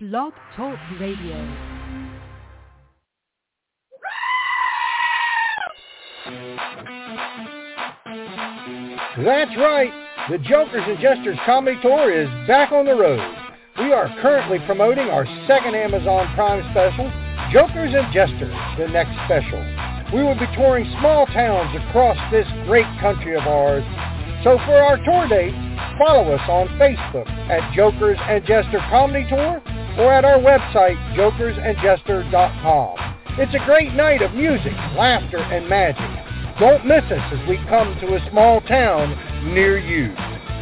Blog Talk Radio. That's right. The Jokers and Jesters Comedy Tour is back on the road. We are currently promoting our second Amazon Prime special, Jokers and Jesters, the next special. We will be touring small towns across this great country of ours. So for our tour dates, follow us on Facebook at Jokers and Jester Comedy Tour or at our website, jokersandjester.com. It's a great night of music, laughter, and magic. Don't miss us as we come to a small town near you.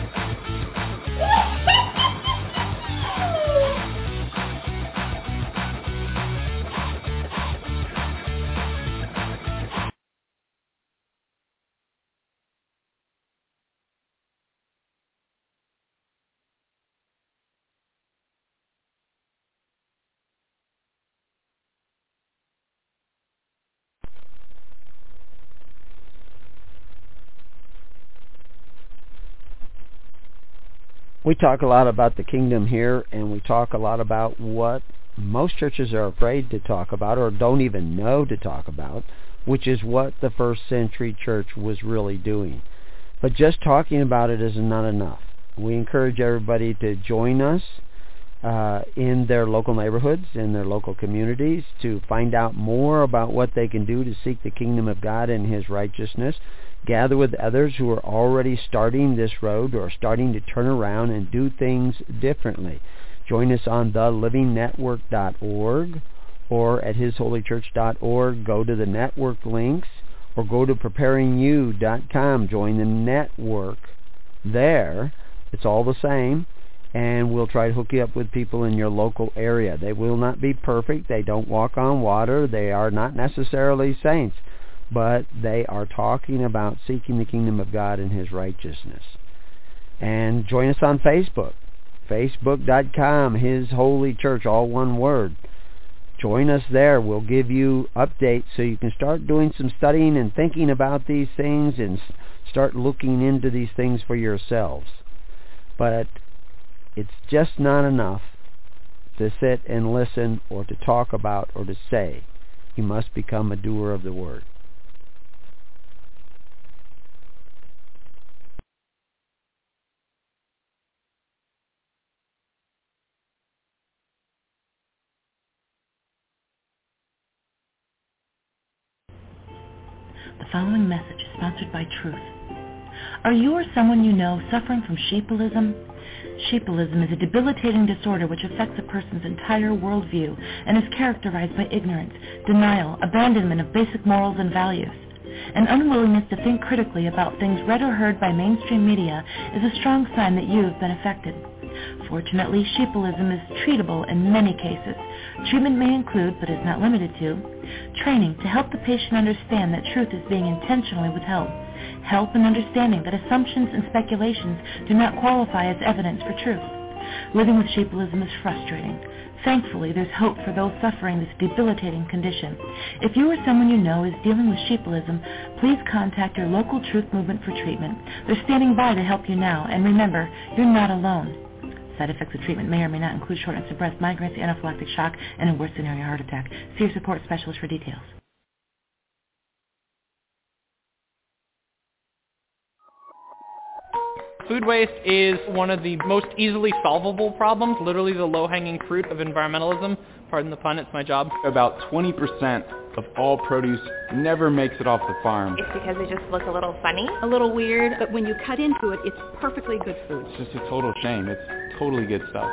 We talk a lot about the kingdom here, and we talk a lot about what most churches are afraid to talk about or don't even know to talk about, which is what the first century church was really doing. But just talking about it is not enough. We encourage everybody to join us in their local neighborhoods, in their local communities, to find out more about what they can do to seek the kingdom of God and His righteousness. Gather with others who are already starting this road or starting to turn around and do things differently. Join us on thelivingnetwork.org or at hisholychurch.org. Go to the network links or go to preparingyou.com. Join the network there. It's all the same. And we'll try to hook you up with people in your local area. They will not be perfect. They don't walk on water. They are not necessarily saints. But they are talking about seeking the kingdom of God and His righteousness. And join us on Facebook. Facebook.com, His Holy Church, all one word. Join us there. We'll give you updates so you can start doing some studying and thinking about these things and start looking into these things for yourselves. But it's just not enough to sit and listen or to talk about or to say. You must become a doer of the word. The following message is sponsored by Truth. Are you or someone you know suffering from sheepilism? Sheepilism is a debilitating disorder which affects a person's entire worldview and is characterized by ignorance, denial, abandonment of basic morals and values. An unwillingness to think critically about things read or heard by mainstream media is a strong sign that you have been affected. Fortunately, sheepilism is treatable in many cases. Treatment may include, but is not limited to, training to help the patient understand that truth is being intentionally withheld, help in understanding that assumptions and speculations do not qualify as evidence for truth. Living with sheepilism is frustrating. Thankfully, there's hope for those suffering this debilitating condition. If you or someone you know is dealing with sheepilism, please contact your local Truth Movement for treatment. They're standing by to help you now, and remember, you're not alone. Side effects of treatment may or may not include shortness of breath, migraines, anaphylactic shock, and in worst scenario, heart attack. See your support specialist for details. Food waste is one of the most easily solvable problems, literally the low-hanging fruit of environmentalism. Pardon the pun, it's my job. About 20% of all produce never makes it off the farm. It's because they just look a little funny. A little weird, but when you cut into it, it's perfectly good food. It's just a total shame. It's totally good stuff.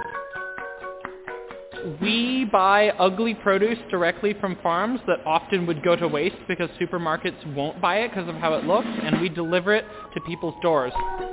We buy ugly produce directly from farms that often would go to waste because supermarkets won't buy it because of how it looks, and we deliver it to people's doors.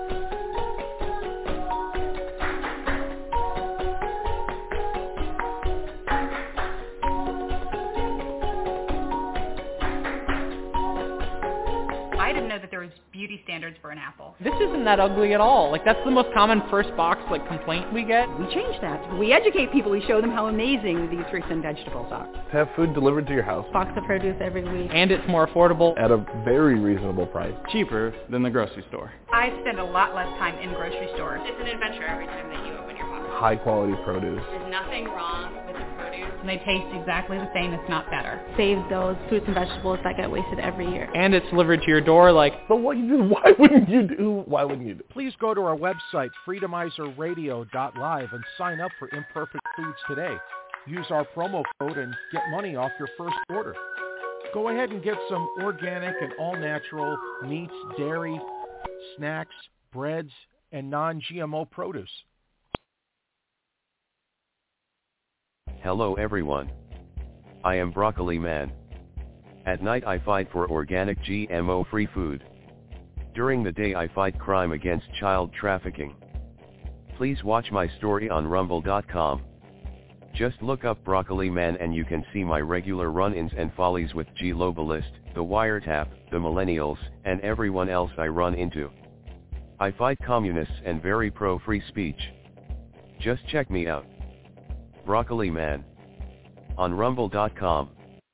I didn't know that there was beauty standards for an apple. This isn't that ugly at all. Like, that's the most common first box, complaint we get. We changed that. We educate people. We show them how amazing these fruits and vegetables are. To have food delivered to your house. Box of produce every week. And it's more affordable. At a very reasonable price. Cheaper than the grocery store. I spend a lot less time in grocery stores. It's an adventure every time that you open your box. high-quality produce. There's nothing wrong with the produce. And they taste exactly the same, if not better. Save those fruits and vegetables that get wasted every year. And it's delivered to your door But why wouldn't you do? Please go to our website, freedomizerradio.live, and sign up for Imperfect Foods today. Use our promo code and get money off your first order. Go ahead and get some organic and all-natural meats, dairy, snacks, breads, and non-GMO produce. Hello everyone. I am Broccoli Man. At night I fight for organic GMO-free food. During the day I fight crime against child trafficking. Please watch my story on rumble.com. Just look up Broccoli Man and you can see my regular run-ins and follies with G Globalist, the Wiretap, the Millennials, and everyone else I run into. I fight communists and very pro-free speech. Just check me out. Broccoli Man. On rumble.com.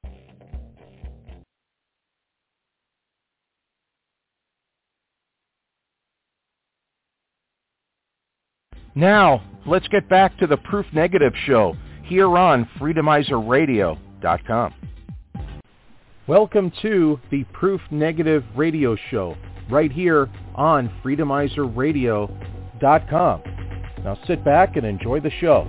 Now, let's get back to the Proof Negative Show here on freedomizerradio.com. Welcome to the Proof Negative Radio Show right here on freedomizerradio.com. Now sit back and enjoy the show.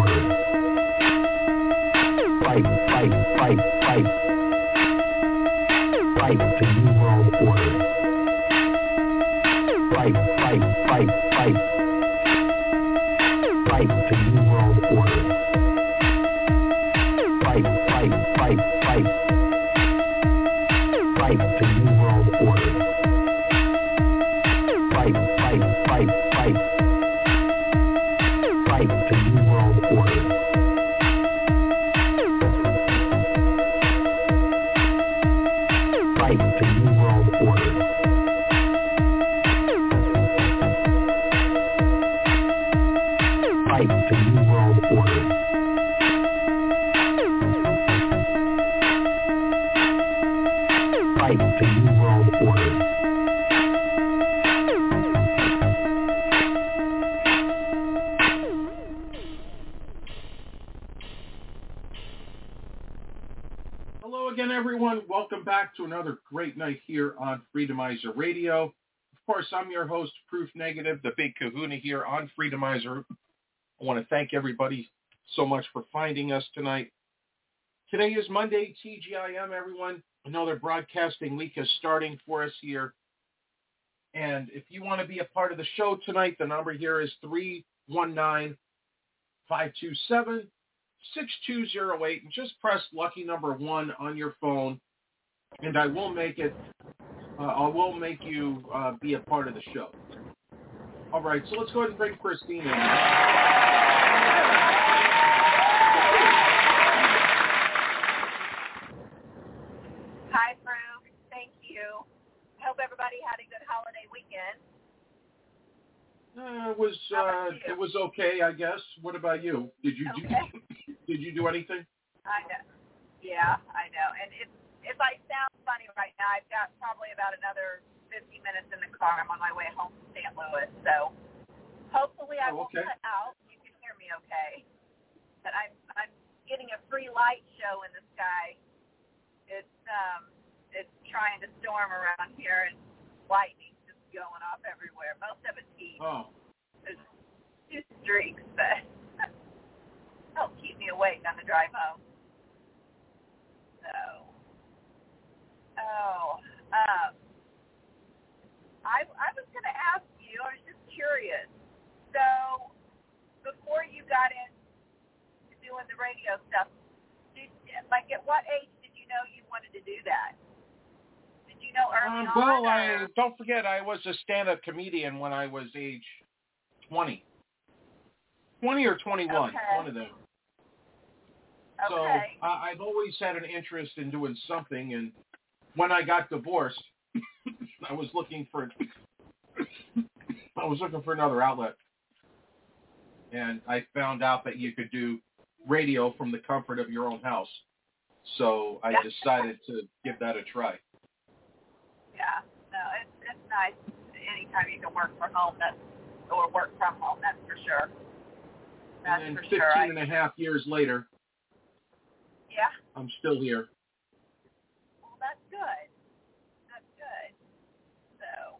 order. Fight, fight, fight, fight. Fight the New World Order. Fight, fight, fight, fight. Fight the New World Order. Fight, fight, fight, fight. Fight the New World Order. Fight, fight, fight, fight. Fight the New World Order. Fight the New World Order. Fight the New World Order. Fight the New World Order. Hello again, everyone. Welcome back to another great night here on Freedomizer Radio. Of course, I'm your host, Proof Negative, the Big Kahuna here on Freedomizer. I want to thank everybody so much for finding us tonight. Today is Monday, TGIM, everyone. Another broadcasting week is starting for us here. And if you want to be a part of the show tonight, the number here is 319-527-6208. And just press lucky number 1 on your phone, and I will make you be a part of the show. All right, so let's go ahead and bring Christine in. Hi, Proof. Thank you. I hope everybody had a good holiday weekend. It was okay, I guess. What about you? Did you do anything? I know. Yeah, I know. And if I sound funny right now, I've got probably about another 50 minutes in the car. I'm on my way home from St. Louis, so hopefully I won't cut out. You can hear me okay. But I'm getting a free light show in the sky. It's trying to storm around here, and lightning's just going off everywhere. Most of it's heat. Oh. There's 2 streaks, but help keep me awake on the drive home. So, I was going to ask you, I was just curious. So, before you got into doing the radio stuff, at what age did you know you wanted to do that? Did you know early on? Well, don't forget, I was a stand-up comedian when I was age 20. 20 or 21, one of them. Okay. So I've always had an interest in doing something, and when I got divorced, I was looking for another outlet, and I found out that you could do radio from the comfort of your own house. So I decided to give that a try. Yeah, no, it's nice. Anytime you can work from home, or work from home, that's for sure. That's and then for 15 sure. and a half years later, yeah, I'm still here. Well, that's good. That's good. So,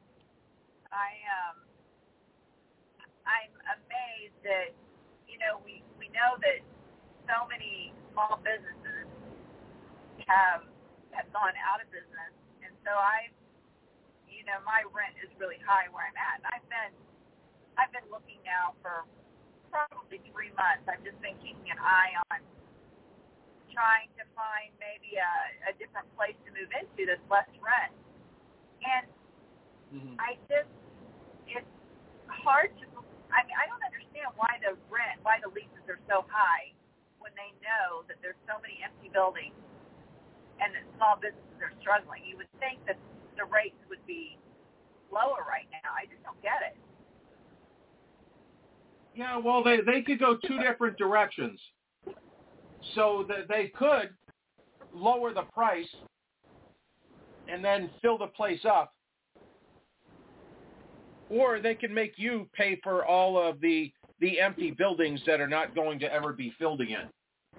I'm amazed that, we know that so many small businesses have gone out of business, and so my rent is really high where I'm at. And I've been looking now for probably 3 months. I've just been keeping an eye on trying to find maybe a different place to move into that's less rent. And it's hard to, I don't understand why the leases are so high when they know that there's so many empty buildings and that small businesses are struggling. You would think that the rates would be lower right now. I just don't get it. Yeah, well, they could go 2 different directions. So that they could lower the price and then fill the place up, or they can make you pay for all of the empty buildings that are not going to ever be filled again.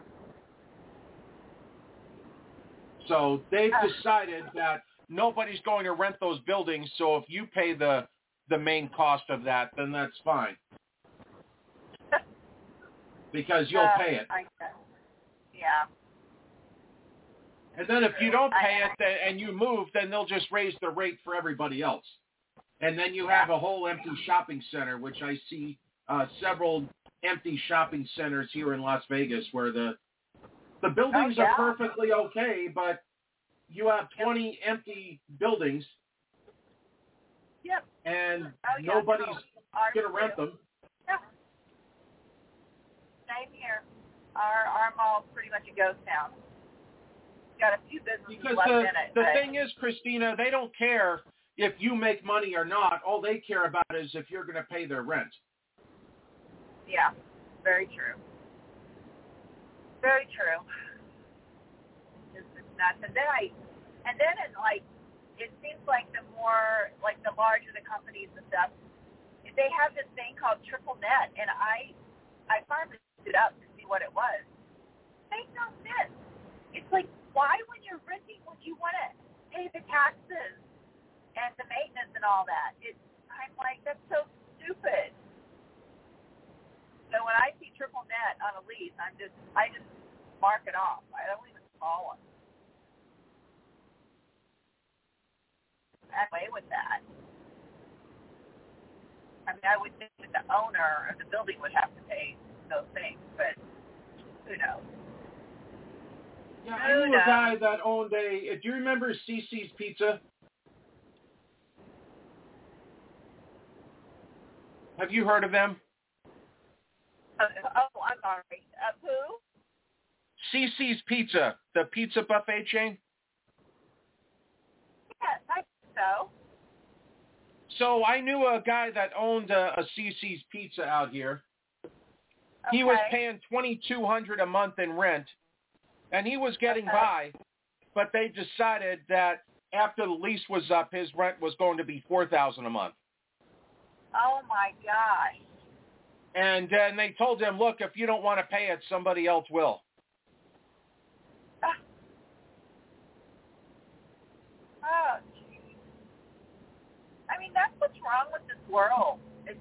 So they've decided that nobody's going to rent those buildings, so if you pay the main cost of that, then that's fine. because you'll pay it. Yeah. And then if you don't pay it and you move, then they'll just raise the rate for everybody else. And then you have a whole empty shopping center, which I see several empty shopping centers here in Las Vegas where the buildings are perfectly okay, but you have 20 empty buildings. Yep. And nobody's going to rent them. Yeah. Same here. Our mall's pretty much a ghost town. Got a few businesses left in it. The thing is, Christina, they don't care if you make money or not. All they care about is if you're going to pay their rent. Yeah, very true. Very true. It's nuts. And then it seems like the more, like the larger the companies and stuff, they have this thing called triple net, and I finally looked it up to see what it was. It makes no sense. It's like, why when you're renting would you want to pay the taxes and the maintenance and all that? I'm like, that's so stupid. So when I see triple net on a lease, I just mark it off. I don't even call them. I'm away with that. I mean, I would think that the owner of the building would have to pay those things, but who knows? Yeah, I knew a guy that owned do you remember CC's Pizza? Have you heard of them? I'm sorry. Who? CC's Pizza, the pizza buffet chain. Yes, I think so. So I knew a guy that owned a CC's Pizza out here. He was paying $2,200 a month in rent, and he was getting by, but they decided that after the lease was up, his rent was going to be $4,000 a month. Oh my gosh! And then they told him, "Look, if you don't want to pay it, somebody else will." Oh, geez. I mean, that's what's wrong with this world. It's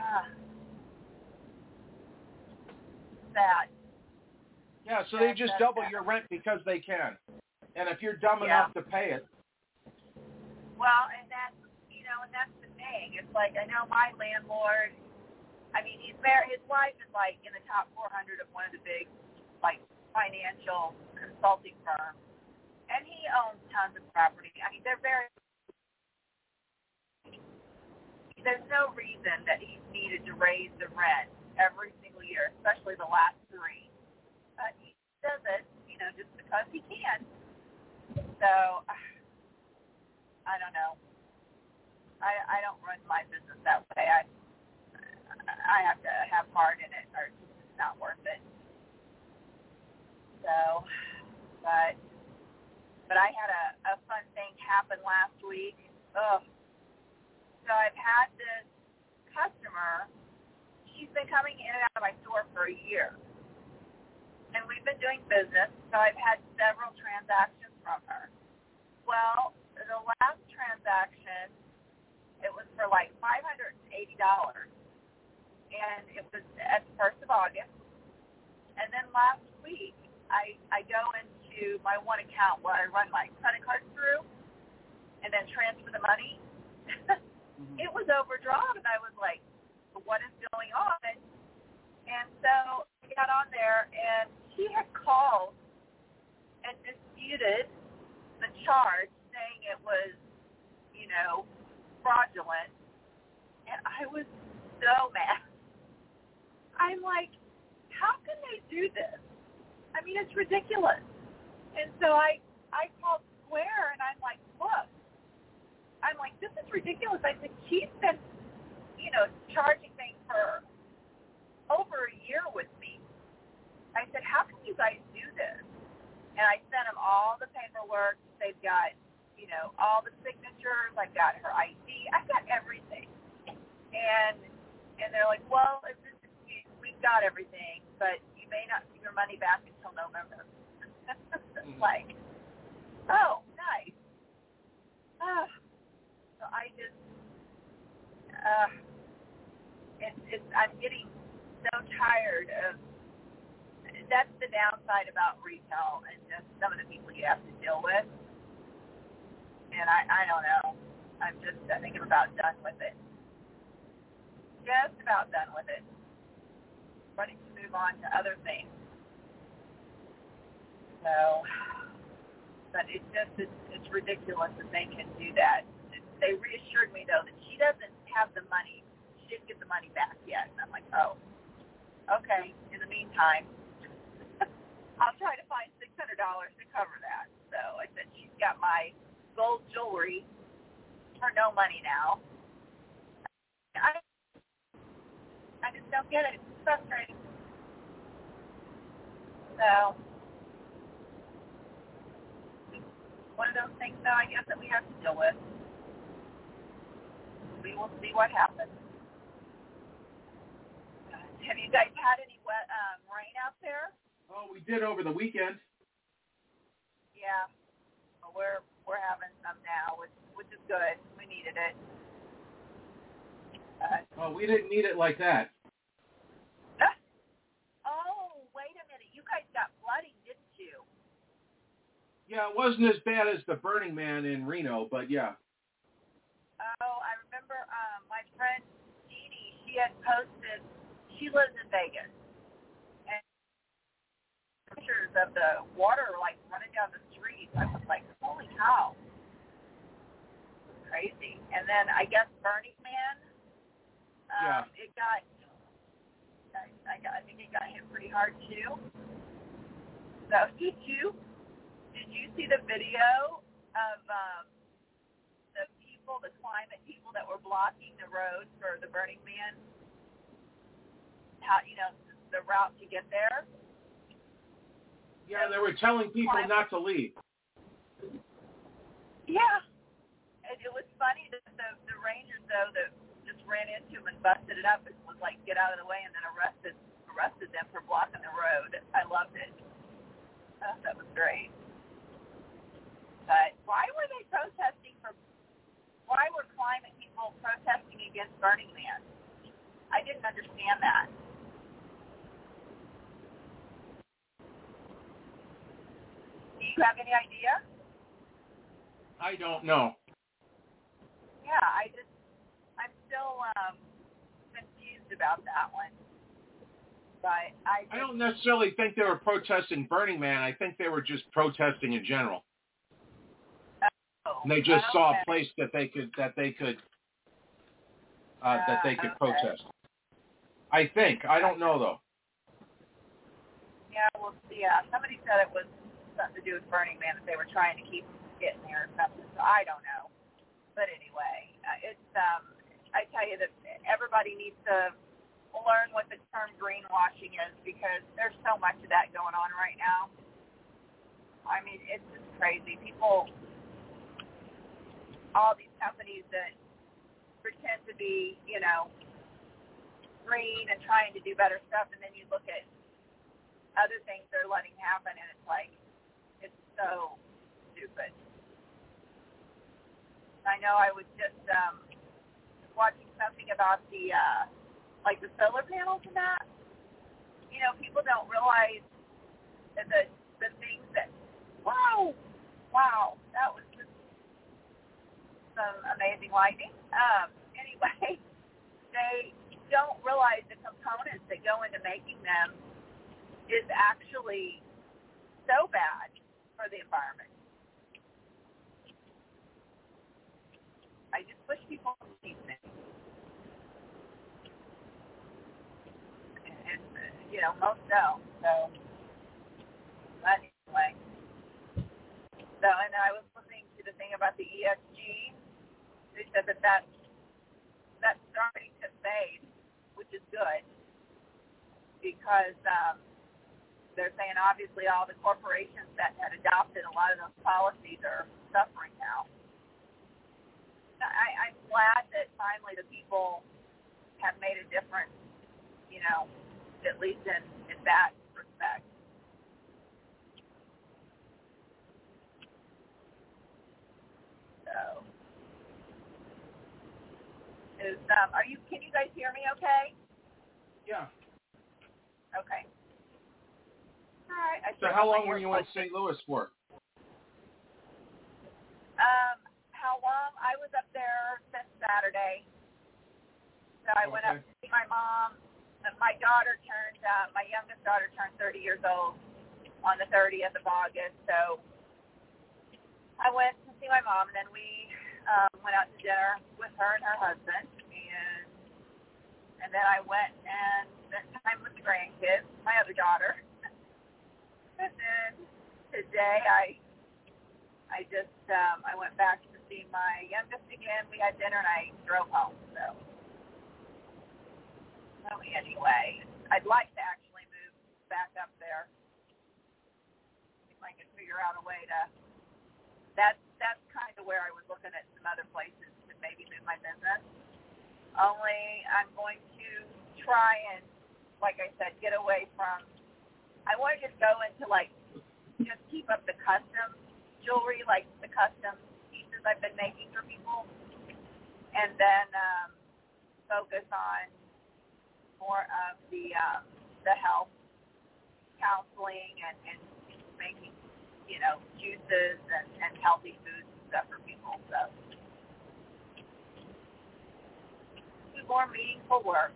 sad. Yeah, so they just double your rent because they can. And if you're dumb enough to pay it. Well, and that's the thing. It's like, I know my landlord, I mean, he's married, his wife is like in the top 400 of one of the big, like, financial consulting firms. And he owns tons of property. I mean, they're very, there's no reason that he's needed to raise the rent every single year, especially the last 3. But he does it, just because he can. So, I don't know. I don't run my business that way. I have to have heart in it, or it's not worth it. So, but I had a fun thing happen last week. Ugh. So I've had this customer. She's been coming in and out of my store for a year. And we've been doing business, so I've had several transactions from her. Well, the last transaction, it was for like $580. And it was at the 1st of August. And then last week, I go into my one account where I run my credit card through and then transfer the money. It was overdrawn, and I was like, what is going on? And so I got on there, and he had called and disputed the charge, saying it was, fraudulent. And I was so mad. I'm like, how can they do this? I mean, it's ridiculous. And so I called Square, and I'm like, look, this is ridiculous. I said, she's been, charging things for over a year with me. I said, how can you guys do this? And I sent them all the paperwork. They've got, all the signatures. I've got her ID. I've got everything. And they're like, well, we've got everything, but you may not see your money back until November. Like, oh, nice. So I just, I'm getting so tired of that's the downside about retail and just some of the people you have to deal with. And I don't know. I think I'm about done with it. Just about done with it. Ready to move on to other things. So, but it's ridiculous that they can do that. They reassured me, though, that she doesn't have the money. She didn't get the money back yet. And I'm like, oh, okay. In the meantime, I'll try to find $600 to cover that. So I said, she's got my gold jewelry for no money now. I just don't get it. It's frustrating. So, one of those things, though, I guess, that we have to deal with. We will see what happens. Have you guys had any wet rain out there? Oh, we did over the weekend. Yeah. Well, we're having some now, which is good. We needed it. Oh, we didn't need it like that. Oh, wait a minute. You guys got flooding, didn't you? Yeah, it wasn't as bad as the Burning Man in Reno, but yeah. Oh, I remember my friend Jeannie, she had posted, she lives in Vegas, and pictures of the water, like, running down the street. I was like, holy cow. It was crazy. And then I guess Burning Man, it got, I think it got hit pretty hard, too. So, did you see the video of the climate people that were blocking the road for the Burning Man? How, the route to get there? Yeah, they were telling people not to leave. Yeah. It was funny that the rangers, though, that just ran into him and busted it up and was like, get out of the way, and then arrested them for blocking the road. I loved it. That was great. But why were they protesting why were climate people protesting against Burning Man? I didn't understand that. Do you have any idea? I don't know. Yeah, I'm still confused about that one. But I don't necessarily think they were protesting Burning Man. I think they were just protesting in general. And they just saw a place that they could protest. I think. I don't know though. Yeah, well, yeah. Somebody said it was something to do with Burning Man, that they were trying to keep getting there or something. So I don't know. But anyway, it's I tell you that everybody needs to learn what the term greenwashing is, because there's so much of that going on right now. I mean, it's just crazy. People, all these companies that pretend to be, green and trying to do better stuff, and then you look at other things they're letting happen, and it's like, it's so stupid. I know I was just watching something about the solar panels and that. People don't realize that the things that, wow, that was just some amazing lighting. Anyway, they don't realize the components that go into making them is actually so bad for the environment. I just wish people would see things. And, most don't. So, but anyway. So, and I was listening to the thing about the ESG. They said that's starting to fade, which is good, because they're saying obviously all the corporations that had adopted a lot of those policies are suffering now. I'm glad that finally the people have made a difference, at least in that respect. So, can you guys hear me okay? Yeah. Okay. So how long were you in St. Louis for? How long? I was up there since Saturday. So I went up to see my mom. My youngest daughter turned 30 years old on the 30th of August. So I went to see my mom, and then we went out to dinner with her and her husband. And then I went and spent time with the grandkids, my other daughter. And then today I went back to see my youngest again. We had dinner and I drove home. So anyway, I'd like to actually move back up there if I can figure out a way to. That's kind of where I was looking at some other places to maybe move my business. Only I'm going to try and, like I said, get away from. I want to just go into just keep up the custom jewelry, like the custom pieces I've been making for people, and then focus on more of the health counseling and making, juices and healthy foods and stuff for people. So do more meaningful work.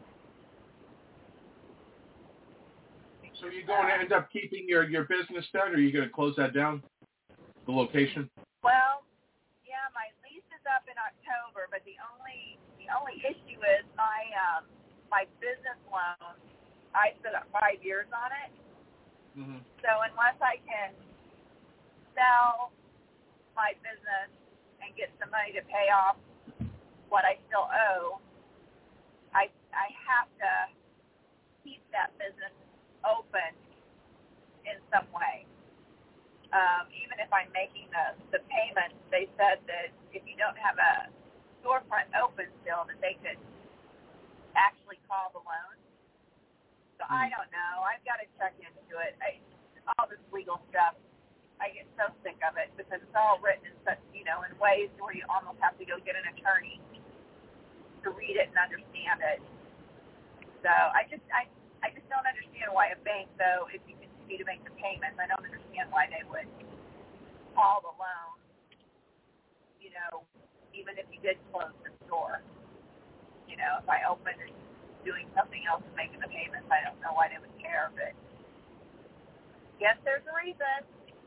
So you're going to end up keeping your business then, or are you going to close that down, the location? Well, yeah, my lease is up in October, but the only issue is my business loan. I set up 5 years on it. Mm-hmm. So unless I can sell my business and get some money to pay off what I still owe, I have to keep that business open in some way. Even if I'm making the payments, they said that if you don't have a storefront open still, that they could actually call the loan. So I don't know. I've got to check into it. All this legal stuff, I get so sick of it because it's all written in such, in ways where you almost have to go get an attorney to read it and understand it. So I just don't understand why a bank, though, if you continue to make the payments, I don't understand why they would call the loan, even if you did close the store. If I opened and doing something else and making the payments, I don't know why they would care, but guess there's a reason.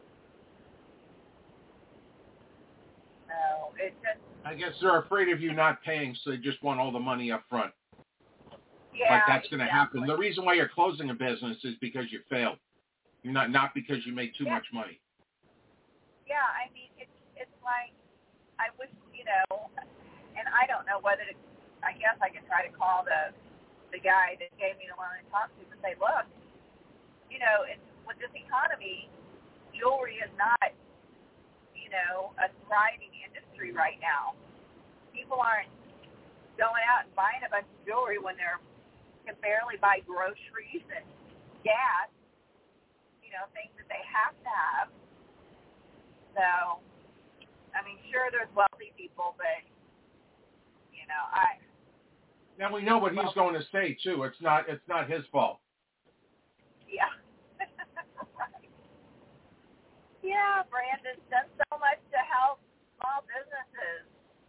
No, it's just... I guess they're afraid of you not paying, so they just want all the money up front. Yeah, like that's going to happen. The reason why you're closing a business is because you failed. You're not because you made too much money. Yeah, I mean, it's like, I wish, and I don't know whether to, I guess I could try to call the guy that gave me the loan and talk to him and say, look, with this economy, jewelry is not, a thriving industry right now. People aren't going out and buying a bunch of jewelry when they can barely buy groceries and gas, things that they have to have. So, I mean, sure, there's wealthy people, but, Now we know what he's going to say too. It's not his fault. Yeah. Right. Yeah, Brandon's done so much to help small businesses.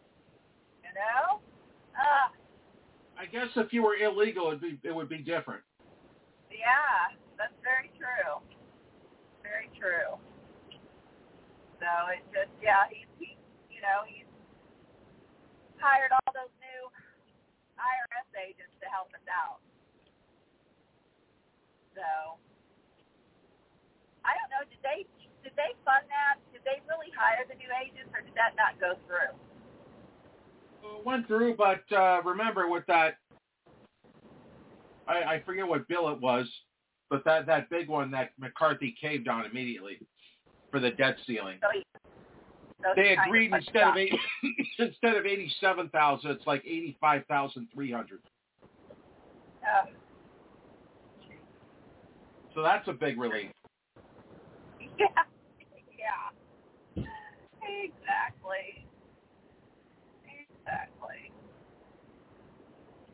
I guess if you were illegal, it would be different. Yeah, that's very true. Very true. So it's just, he's hired all those new IRS agents to help us out. So I don't know. Did they fund that? Did they really hire the new agents, or did that not go through? It went through, but remember with that, I forget what bill it was, but that big one that McCarthy caved on immediately for the debt ceiling. So they agreed instead of $87,000, it's like $85,300. So that's a big relief. Yeah. Exactly.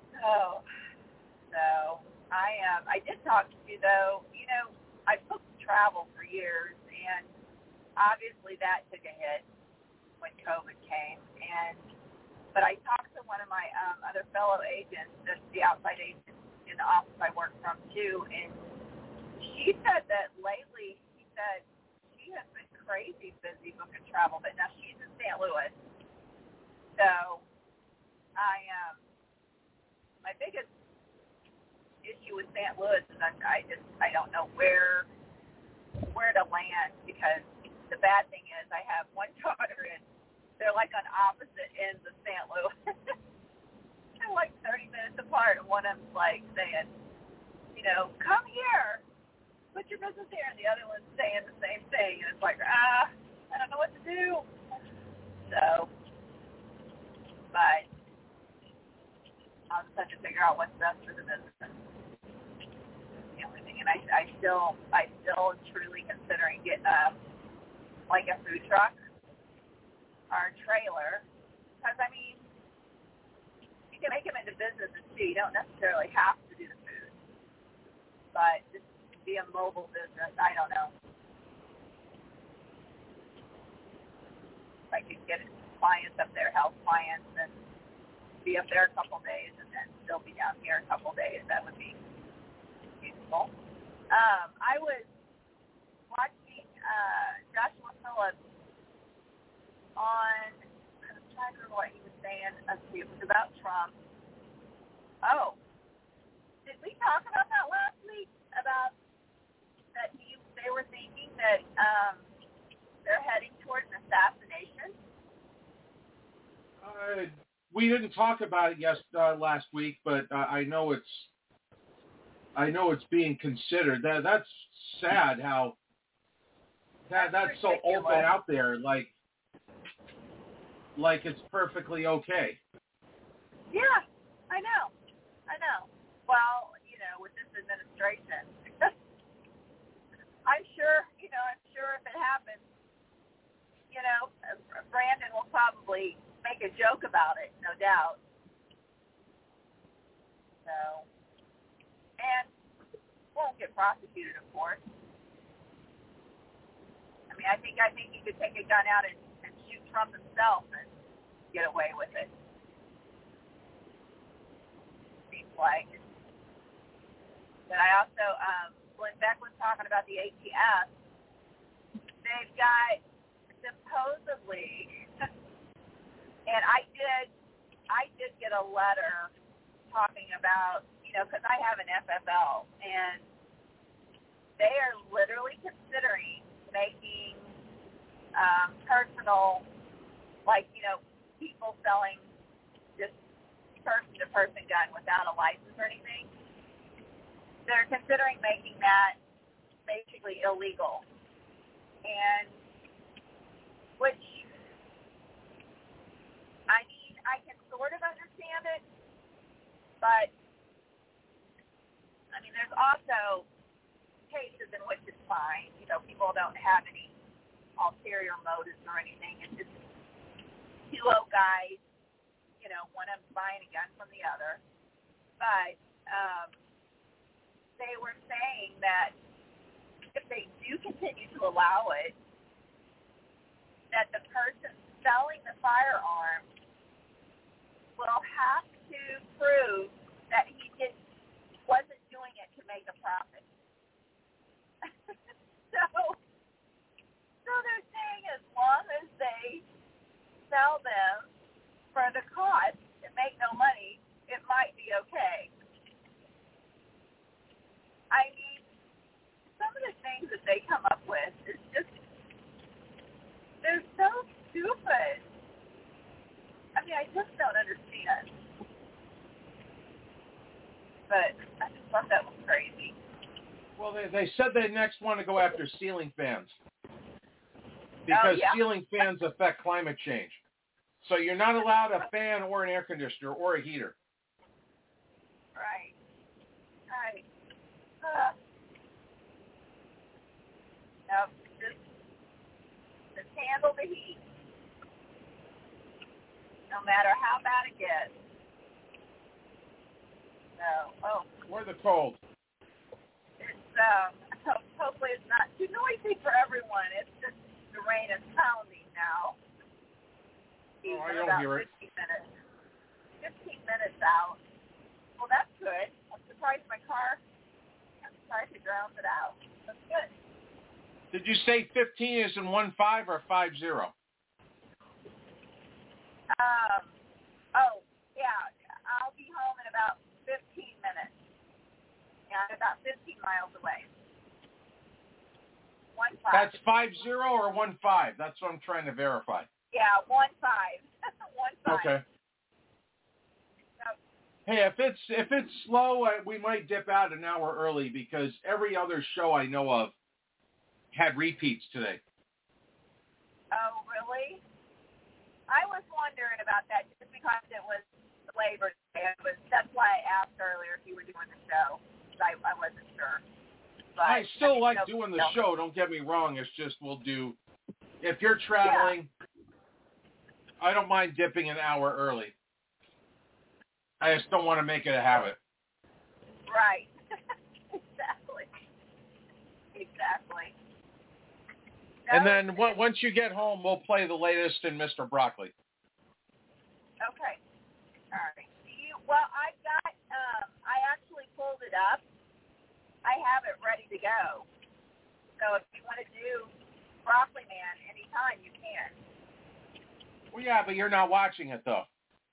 So I did talk to you though. I booked travel for years, and obviously that took a hit when COVID came. But I talked to one of my other fellow agents, the outside agent in the office I work from too, and she said that lately, she said she has been crazy busy booking travel, but now she's in St. Louis. So my biggest issue with St. Louis is I don't know where to land, because the bad thing is I have one daughter and they're like on opposite ends of St. Louis. They're like 30 minutes apart, and one of them's like saying, come here, put your business here, and the other one's saying the same thing, and it's like, I don't know what to do. So, but I'll just have to figure out what's best for the business. That's the only thing, and I still am truly considering getting a food truck or a trailer, because you can make them into businesses too. You don't necessarily have to do the food, but just be a mobile business. I don't know. If I could get clients up there, health clients, and be up there a couple days, and then still be down here a couple days, that would be useful. I was watching Joshua Phillips on, I was trying to remember what he was saying. Let's see, it was about Trump. Oh, did we talk about that last week? About that they were thinking that they're heading towards an assassination? We didn't talk about it last week, but I know it's being considered. That's sad how that's so open out there, like it's perfectly okay. Yeah, I know. Well, with this administration, I'm sure if it happens, Brandon will probably make a joke about it, no doubt. So, and won't get prosecuted, of course. I think he could take a gun out and shoot Trump himself and get away with it. Seems like. But I also, when Beck was talking about the ATF, they've got supposedly, and I did get a letter talking about, because I have an FFL, and they are literally considering making personal, people selling just person-to-person gun without a license or anything. They're considering making that basically illegal, and which, I can sort of understand it, but, there's also cases in which it's fine. People don't have any ulterior motives or anything. It's just two old guys, one of them buying a gun from the other. But they were saying that if they do continue to allow it, that the person selling the firearm will have to prove that he wasn't doing it to make a profit. So they're saying as long as they sell them for the cost and make no money, it might be okay. Some of the things that they come up with is just, they're so stupid. I just don't understand. But I just thought that was crazy. Well, they said they next want to go after ceiling fans, because ceiling fans affect climate change. So you're not allowed a fan or an air conditioner or a heater. Right. No, just handle the heat, no matter how bad it gets. So, or the cold. It's hopefully it's not too rain is pounding now. Oh, I don't about hear it. 15 minutes out. Well, that's good. I'm surprised my car drowns it out. That's good. Did you say 15 is in 1-5 or 5-0? Oh, yeah. I'll be home in about 15 minutes. Yeah, I'm about 15 miles away. 1-5. That's 5-0 or 1-5? That's what I'm trying to verify. Yeah, 1-5. 1-5. Okay. Hey, if it's slow, we might dip out an hour early because every other show I know of had repeats today. Oh, really? I was wondering about that just because it was Labor Day. That's why I asked earlier if you were doing the show. I wasn't sure. But, I still like doing the show. Don't get me wrong. It's just we'll do. If you're traveling, I don't mind dipping an hour early. I just don't want to make it a habit. Right. Exactly. And then once you get home, we'll play the latest in Mr. Broccoli. Okay. All right. Well, I've got, I actually pulled it up. I have it ready to go. So if you want to do Broccoli Man anytime, you can. Well, yeah, but you're not watching it, though.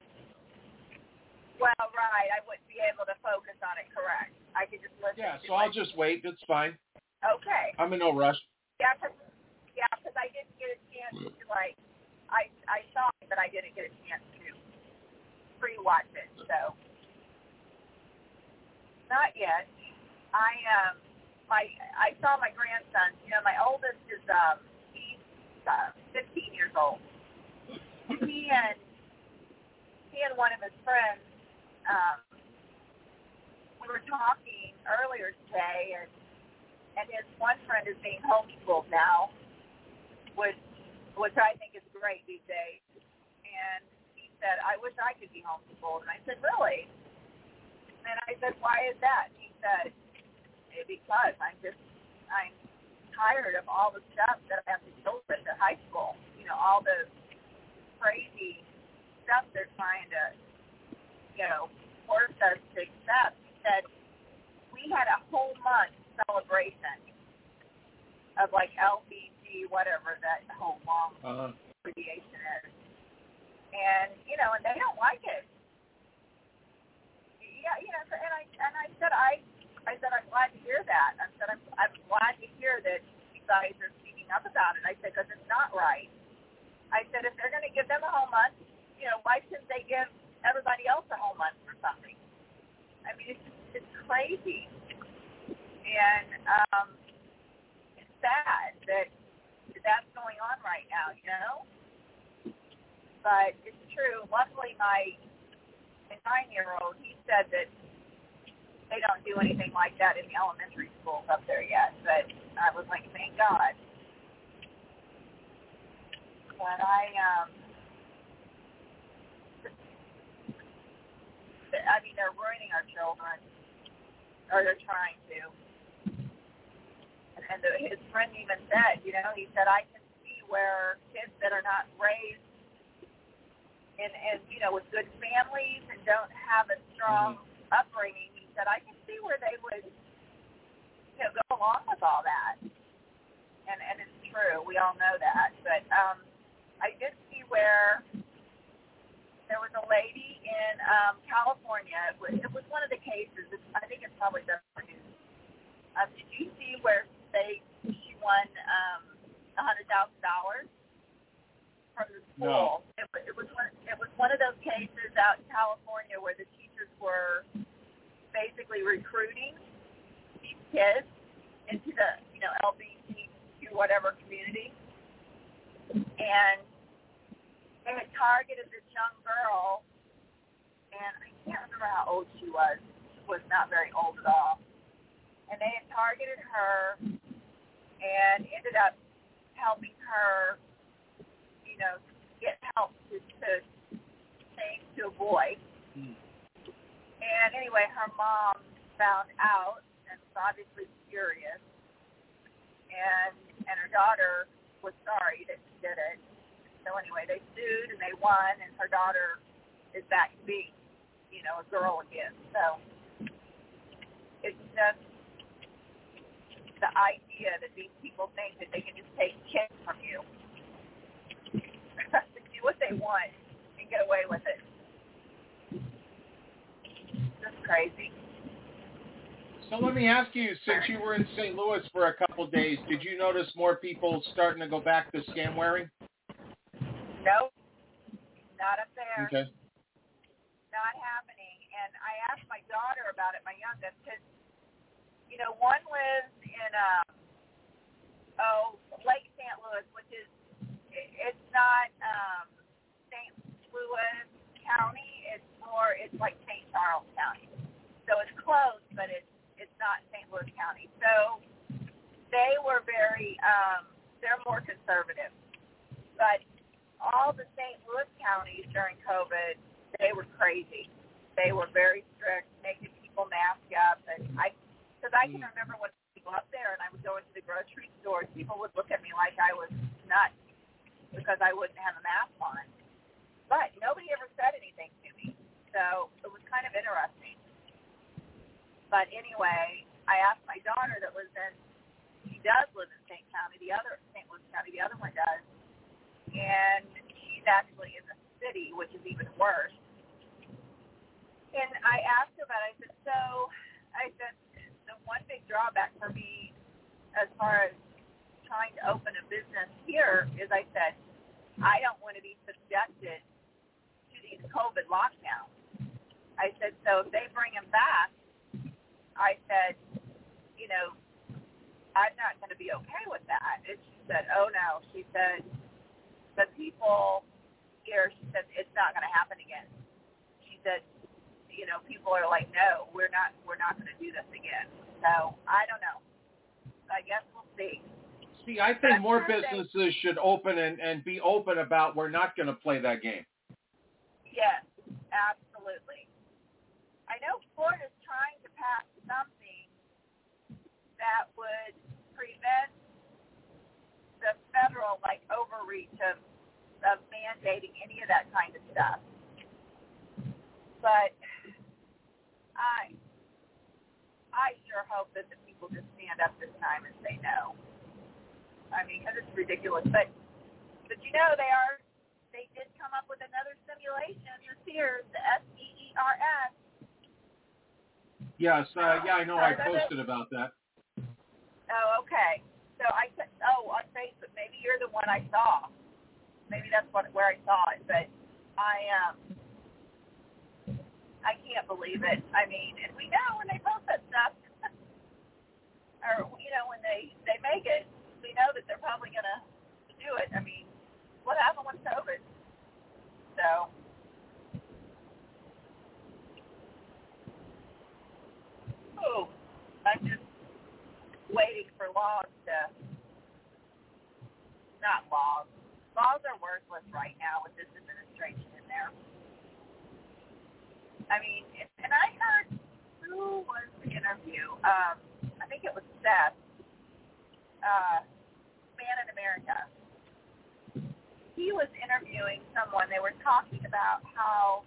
Well, right. I wouldn't be able to focus on it, correct. I could just listen to it. Yeah, so I'll just wait. It's fine. Okay. I'm in no rush. Yeah, because I didn't get a chance to, I saw it, but I didn't get a chance to pre-watch it, so. Not yet. I saw my grandson. You know, my oldest is, he's 15 years old. He and one of his friends, we were talking earlier today, and his one friend is being homeschooled now, which I think is great these days. And he said, I wish I could be homeschooled. And I said, really? And I said, why is that? And he said, because I'm tired of all the stuff that I have to deal with at high school. You know, all the crazy stuff they're trying to, force us to accept. He said, we had a whole month celebration of LBG, whatever that whole long abbreviation is. And, and they don't like it. Yeah, and I said, I'm glad to hear that. I said, I'm glad to hear that you guys are speaking up about it. I said, because it's not right. I said, if they're going to give them a whole month, why shouldn't they give everybody else a whole month for something? I mean, it's crazy. And it's sad that that's going on right now, But it's true. Luckily, my 9-year-old, he said that they don't do anything like that in the elementary schools up there yet. But I was like, thank God. But they're ruining our children, or they're trying to. And his friend even said, he said, I can see where kids that are not raised in with good families and don't have a strong upbringing, he said, I can see where they would, go along with all that. And it's true. We all know that. But I did see where there was a lady in California. It was one of the cases. I think it's probably the news. Did you see where she won $100,000 from the school? No. It was one of those cases out in California where the teachers were basically recruiting these kids into the LGBTQ whatever community, and they had targeted this young girl, and I can't remember how old she was. She was not very old at all. And they had targeted her and ended up helping her, get help to change to a boy. And anyway, her mom found out and was obviously furious. And her daughter was sorry that she did it. So anyway, they sued and they won, and her daughter is back to being, a girl again. So it's just the idea that these people think that they can just take kids from you, do what they want, and get away with it. Just crazy. So let me ask you, since you were in St. Louis for a couple days, did you notice more people starting to go back to scam wearing? Nope. Not up there. Okay. Not happening. And I asked my daughter about it, my youngest, because, one lives in Lake St. Louis, which is, it's not St. Louis County. It's like St. Charles County. So it's close, but it's not St. Louis County. So they were very, they're more conservative. But all the St. Louis counties during COVID, they were crazy. They were very strict, making people mask up. And because I can remember when people up there and I would go into the grocery stores, people would look at me like I was nuts because I wouldn't have a mask on. But nobody ever said anything to me. So it was kind of interesting. But anyway, I asked my daughter that lives in, she does live in St. Louis County, the other one does. And she's actually in the city, which is even worse. And I asked her about it. I said, the one big drawback for me as far as trying to open a business here is I said, I don't want to be subjected to these COVID lockdowns. I said, so if they bring him back, I said, I'm not going to be okay with that. And she said, oh, no. She said, the people here, she said, it's not going to happen again. She said, people are like, no, we're not going to do this again. So I don't know. I guess we'll see. See, I think more businesses should open and be open about we're not going to play that game. Yes, absolutely. I know Florida's trying to pass something that would prevent the federal overreach of mandating any of that kind of stuff. But I sure hope that the people just stand up this time and say no. I mean, because it's ridiculous. But they did come up with another simulation this year, the SEERS. Yes, I know. I posted about that. Oh, okay. So on Facebook, maybe you're the one I saw. Maybe that's where I saw it, but I can't believe it. I mean, and we know when they post that stuff, or when they make it, we know that they're probably gonna do it. I mean, what happened with COVID? So. Oh, I'm just waiting for laws not laws. Laws are worthless right now with this administration in there. I mean, and I heard, who was the interview? I think it was Seth, Man in America. He was interviewing someone. They were talking about how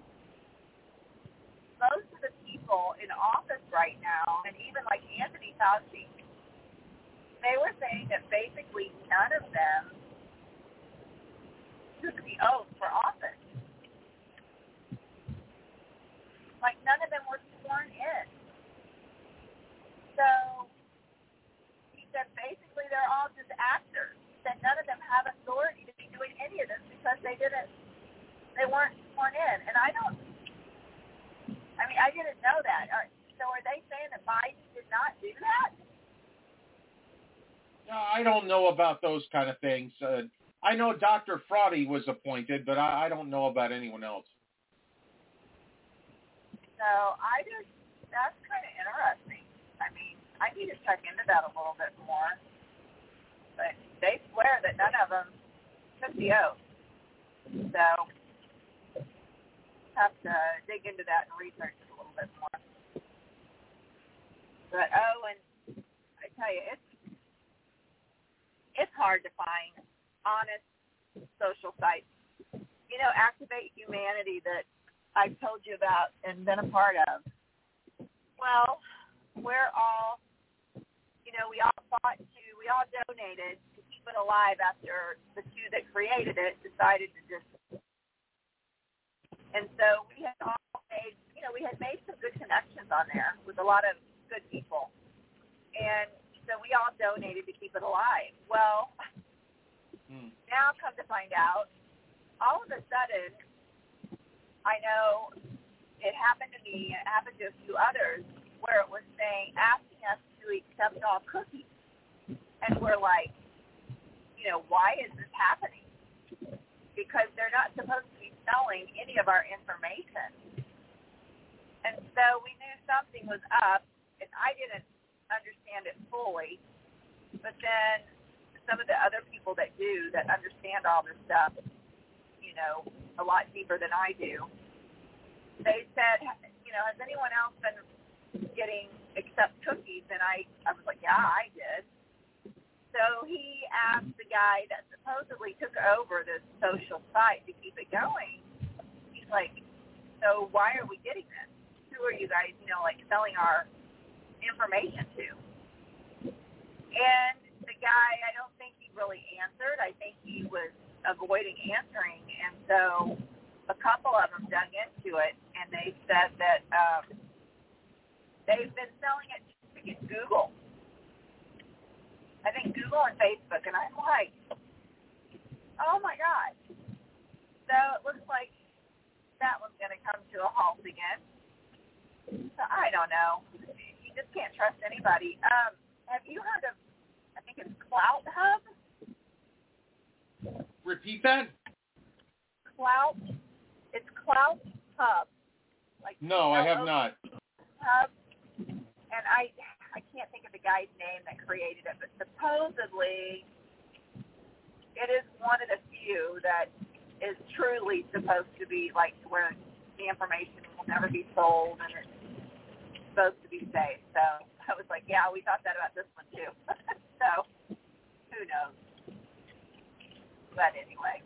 most of the people in office right now, and even like Anthony Fauci, they were saying that basically none of them took the oath for office. Like none of them were sworn in. So he said basically they're all just actors. He said none of them have authority to be doing any of this because they weren't sworn in. And I didn't know that. So are they saying that Biden did not do that? No, I don't know about those kind of things. I know Dr. Fraudy was appointed, but I don't know about anyone else. So that's kind of interesting. I mean, I need to check into that a little bit more. But they swear that none of them took the oath. So have to dig into that and research it a little bit more. But and I tell you, it's hard. hard to find honest social sites. Activate Humanity that I've told you about and been a part of. Well, we're all, we all donated to keep it alive after the two that created it decided to just. And so we had all made, we had made some good connections on there with a lot of good people. And so we all donated to keep it alive. Well, now come to find out, all of a sudden, I know it happened to me, it happened to a few others, where it was asking us to accept all cookies. And we're like, why is this happening? Because they're not supposed to be selling any of our information. And so we knew something was up, and I didn't understand it fully. But then some of the other people that do, that understand all this stuff, a lot deeper than I do, they said, has anyone else been getting accept cookies? And I was like, yeah, I did. So he asked the guy that supposedly took over this social site to keep it going. He's like, so why are we getting this? Who are you guys, selling our information to? And the guy, I don't think he really answered. I think he was avoiding answering. And so a couple of them dug into it, and they said that they've been selling it to get Google. I think Google and Facebook, and I'm like, oh my God. So it looks like that one's going to come to a halt again. So I don't know. You just can't trust anybody. Have you heard of, I think it's Clout Hub? Repeat that? Clout. It's Clout Hub. No, I have not. Hub. And I can't think of the guy's name that created it, but supposedly it is one of the few that is truly supposed to be where the information will never be sold and it's supposed to be safe. So I was like, yeah, we thought that about this one too. So who knows? But anyway,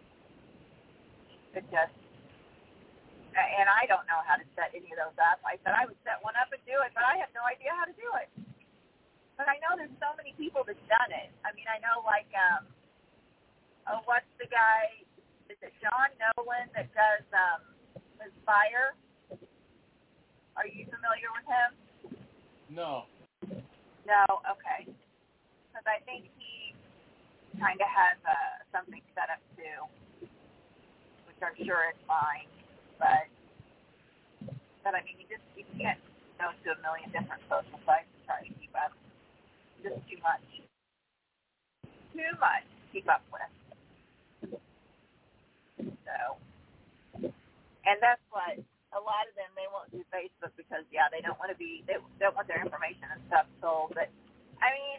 it just, and I don't know how to set any of those up. I said I would set one up and do it, but I have no idea how to do it. But I know there's so many people that's done it. I mean, I know what's the guy, is it John Nolan that does Inspire? Are you familiar with him? No. No, okay. Because I think he kind of has something set up too, which I'm sure is fine. But I mean, you can't go to a million different social sites and try to keep up. Just too much to keep up with. So, and that's what a lot of them, they won't do Facebook because they don't want to be, they don't want their information and stuff sold. But I mean,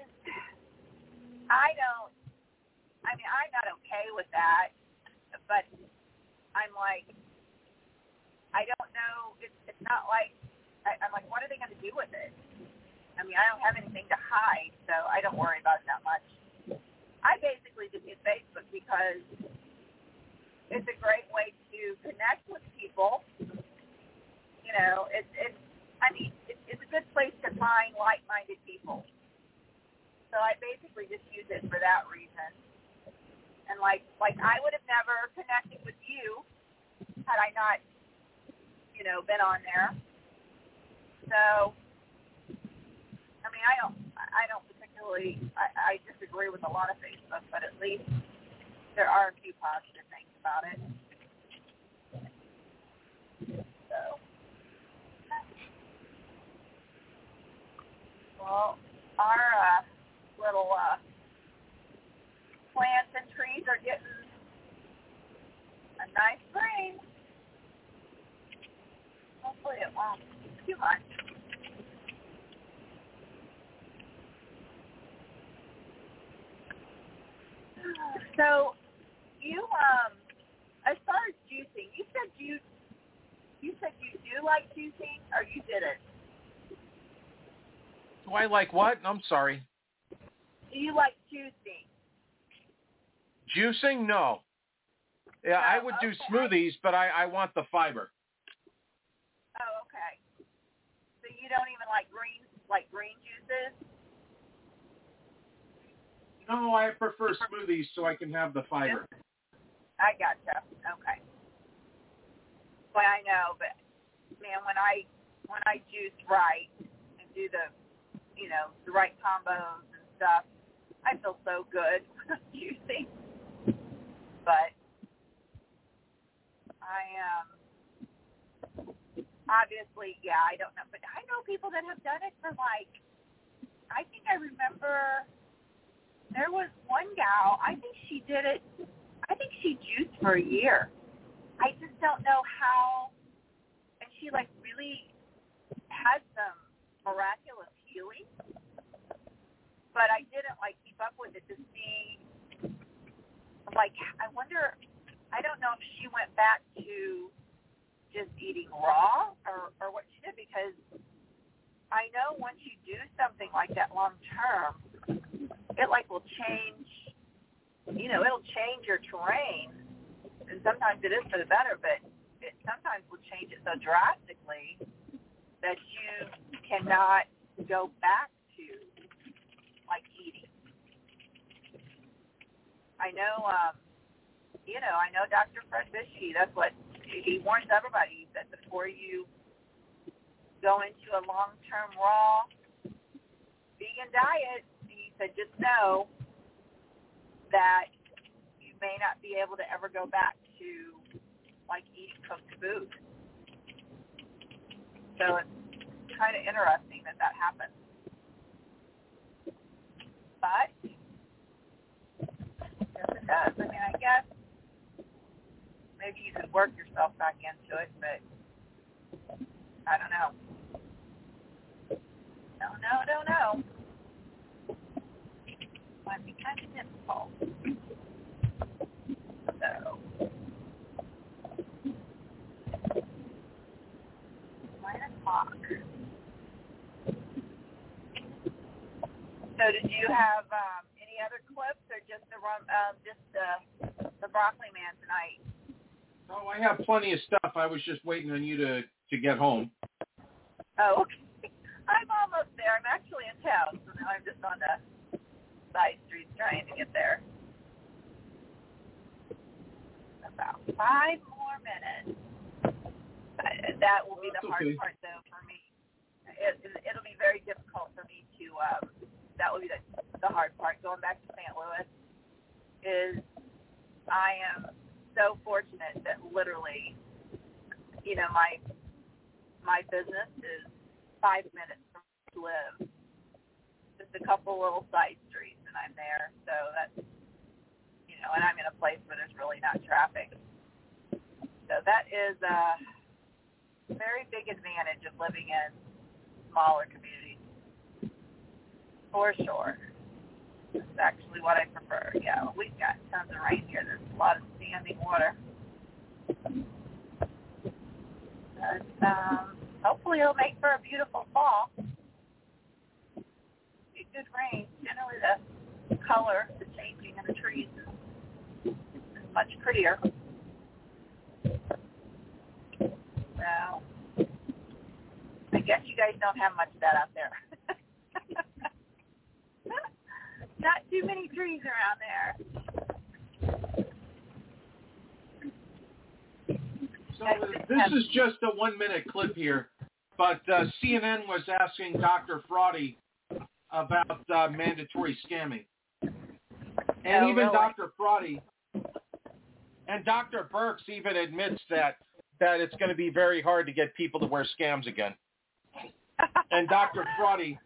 I'm not okay with that. But I'm like, I don't know. It's not like, I'm like, what are they going to do with it? I mean, I don't have anything to hide, so I don't worry about it that much. I basically just use Facebook because it's a great way to connect with people. It's a good place to find like-minded people. So I basically just use it for that reason. And like I would have never connected with you had I not, been on there. So, I mean, I don't particularly, I disagree with a lot of Facebook, but at least there are a few positive things about it. So, well, our little plants and trees are getting a nice rain. Hopefully it won't be too much. So, you, as far as juicing, you said you do like juicing, or you didn't? Do I like what? I'm sorry. Do you like juicing? Juicing? No. Yeah, I would do smoothies, but I want the fiber. Oh, okay. So you don't even like green juices? No, I prefer smoothies so I can have the fiber. I gotcha. Okay. Well, I know, but man, when I juice right and do the right combos and stuff, I feel so good when I'm juicing. But obviously, yeah, I don't know. But I know people that have done it for I think I remember there was one gal, I think she juiced for a year. I just don't know how, and she really had some miraculous healing, but I didn't keep up with it to see, I wonder, I don't know if she went back to just eating raw or what she did, because I know once you do something like that long term, it will change, it'll change your terrain. And sometimes it is for the better, but it sometimes will change it so drastically that you cannot go back to eating. I know, I know Dr. Fred Bishke, that's what he warns everybody. He said before you go into a long-term raw vegan diet, he said just know that you may not be able to ever go back to eating cooked food. So it's kind of interesting that happens. But yes, it does. I mean, I guess maybe you could work yourself back into it, but I don't know. Don't know. Might be kind of difficult. So, 9:00. So, did you have any other clips, or just the Broccoli Man tonight? Oh, I have plenty of stuff. I was just waiting on you to get home. Oh, okay. I'm almost there. I'm actually in town, so now I'm just on the side streets trying to get there. About 5 more minutes. That will be the hard part, though, for me. It'll be very difficult for me to, that will be the hard part. Going back to St. Louis is I am so fortunate that literally, my business is 5 minutes from where I live. Just a couple little side streets, and I'm there. So that's, and I'm in a place where there's really not traffic. So that is a very big advantage of living in smaller communities, for sure. That's actually what I prefer. Yeah, we've got tons of rain here. There's a lot of standing water. But, hopefully it'll make for a beautiful fall. Be good rain. Generally the color, the changing of the trees is much prettier. So, I guess you guys don't have much of that out there. Not too many trees around there. So this is just a 1-minute clip here, but CNN was asking Dr. Fraudy about mandatory scamming. And even really? Dr. Fraudy and Dr. Birx even admits that it's going to be very hard to get people to wear scams again. And Dr. Fraudy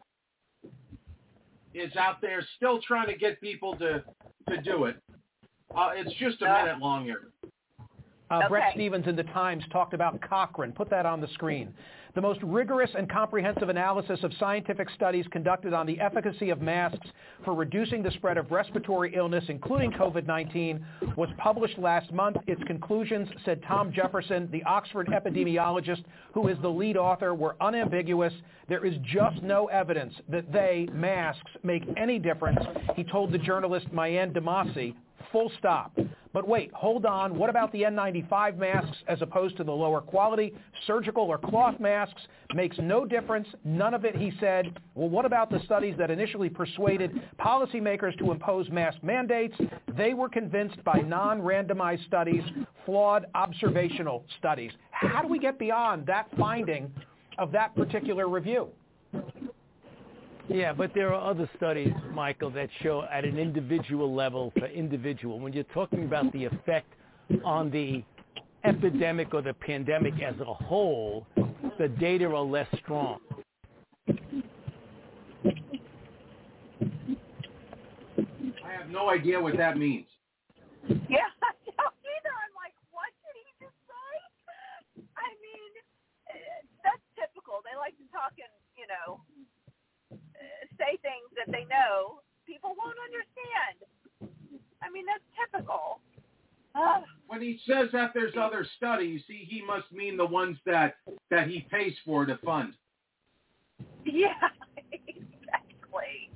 is out there still trying to get people to do it. It's just a minute long here. Brett Stevens in the Times talked about Cochrane. Put that on the screen. The most rigorous and comprehensive analysis of scientific studies conducted on the efficacy of masks for reducing the spread of respiratory illness, including COVID-19, was published last month. Its conclusions, said Tom Jefferson, the Oxford epidemiologist who is the lead author, were unambiguous. There is just no evidence that masks, make any difference, he told the journalist Mayan Damasi. full stop. But wait, hold on. What about the N95 masks as opposed to the lower quality surgical or cloth masks? Makes no difference. None of it, he said. Well, what about the studies that initially persuaded policymakers to impose mask mandates? They were convinced by non-randomized studies, flawed observational studies. How do we get beyond that finding of that particular review? Yeah, but there are other studies, Michael, that show at an individual level for individual. When you're talking about the effect on the epidemic or the pandemic as a whole, the data are less strong. I have no idea what that means. Yeah, I don't either. I'm like, what did he just say? I mean, that's typical. They like to talk and, say things that they know people won't understand. I mean, that's typical. When he says that there's other studies, he must mean the ones that he pays for to fund. Yeah, exactly.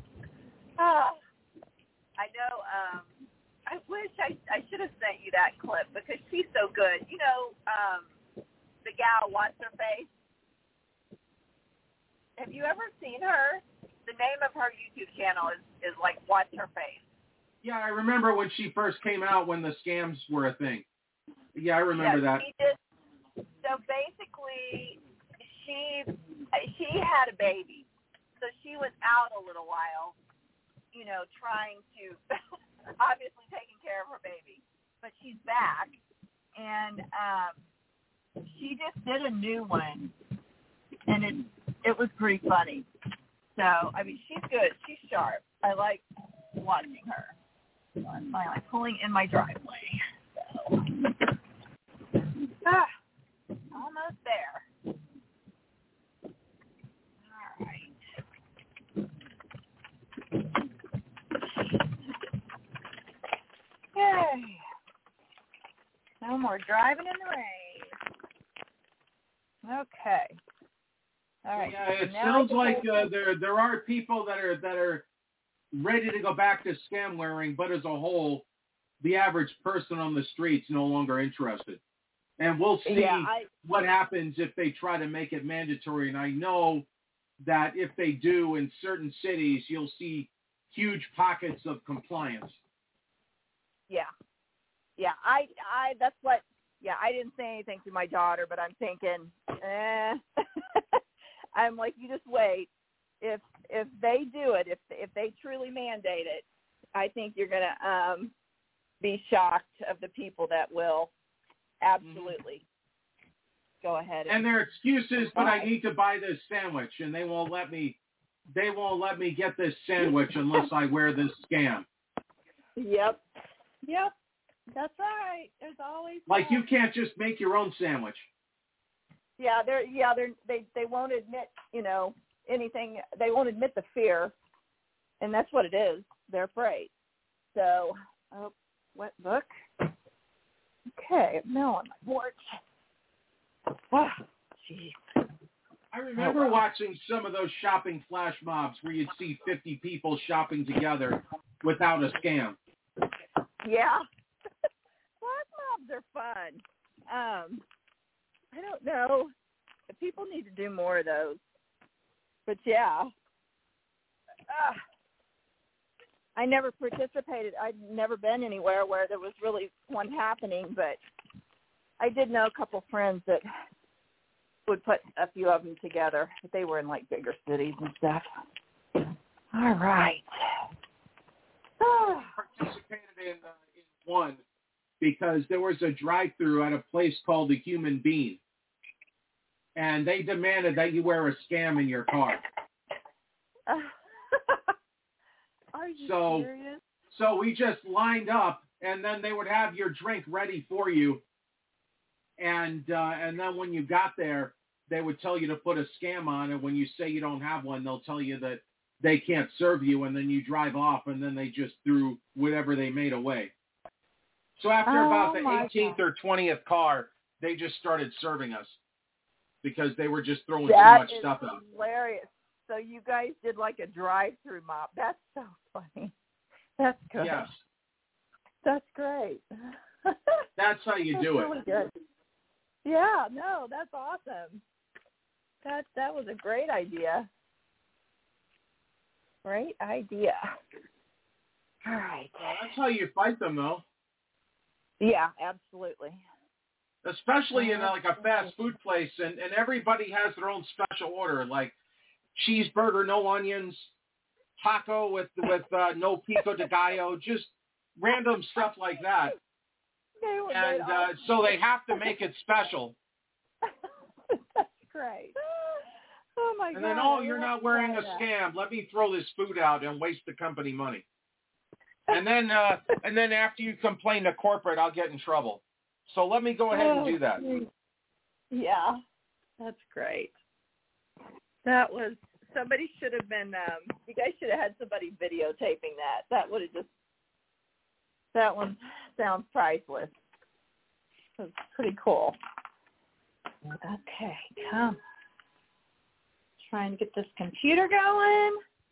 I know. I wish I should have sent you that clip because she's so good. The gal, what's her face? Have you ever seen her? The name of her YouTube channel is like What's Her Face. Yeah, I remember when she first came out when the scams were a thing. Yeah, I remember that. So basically, she had a baby. So she was out a little while, trying to, obviously taking care of her baby. But she's back, and she just did a new one, and it was pretty funny. So, I mean, she's good. She's sharp. I like watching her. So I'm finally pulling in my driveway. So. Almost there. All right. Yay. No more driving in the rain. Okay. All right. Yeah, it sounds like there are people that are ready to go back to scam wearing, but as a whole, the average person on the street's no longer interested. And we'll see what happens if they try to make it mandatory. And I know that if they do in certain cities, you'll see huge pockets of compliance. Yeah. Yeah, that's what, I didn't say anything to my daughter, but I'm thinking, I'm like, you just wait. If they do it, if they truly mandate it, I think you're going to be shocked of the people that will absolutely go ahead. And their excuses, but I need to buy this sandwich, and they won't let me get this sandwich unless I wear this scam. Yep. That's right. There's always like you can't just make your own sandwich. Yeah, they won't admit, anything. They won't admit the fear, and that's what it is. They're afraid. So, what book? Okay, now on my porch. Oh, jeez. I remember watching some of those shopping flash mobs where you'd see 50 people shopping together without a scam. Yeah. Flash mobs are fun. I don't know. People need to do more of those. But yeah. I never participated. I'd never been anywhere where there was really one happening, but I did know a couple friends that would put a few of them together. But they were in like bigger cities and stuff. All right. Participated in one because there was a drive-through at a place called the Human Bean. And they demanded that you wear a scam in your car. Are you serious? So we just lined up, and then they would have your drink ready for you. And then when you got there, they would tell you to put a scam on, and when you say you don't have one, they'll tell you that they can't serve you, and then you drive off, and then they just threw whatever they made away. So after about the 18th or 20th car, they just started serving us because they were just throwing too much stuff out. That is hilarious. So you guys did like a drive-through mob. That's so funny. That's good. Yes. That's great. That's how you do really it. Good. Yeah, no, that's awesome. That was a great idea. Great idea. All right. That's how you fight them, though. Yeah, absolutely. Especially in like a fast food place, and everybody has their own special order, like cheeseburger, no onions, taco with no pico de gallo, just random stuff like that. And so they have to make it special. That's great. Oh my God! And then, you're not wearing a scam. Let me throw this food out and waste the company money. And then after you complain to corporate, I'll get in trouble. So let me go ahead and do that. Yeah, that's great. That was, somebody should have been, you guys should have had somebody videotaping that. That would have just, that one sounds priceless. It's pretty cool. Okay, come. Trying to get this computer going.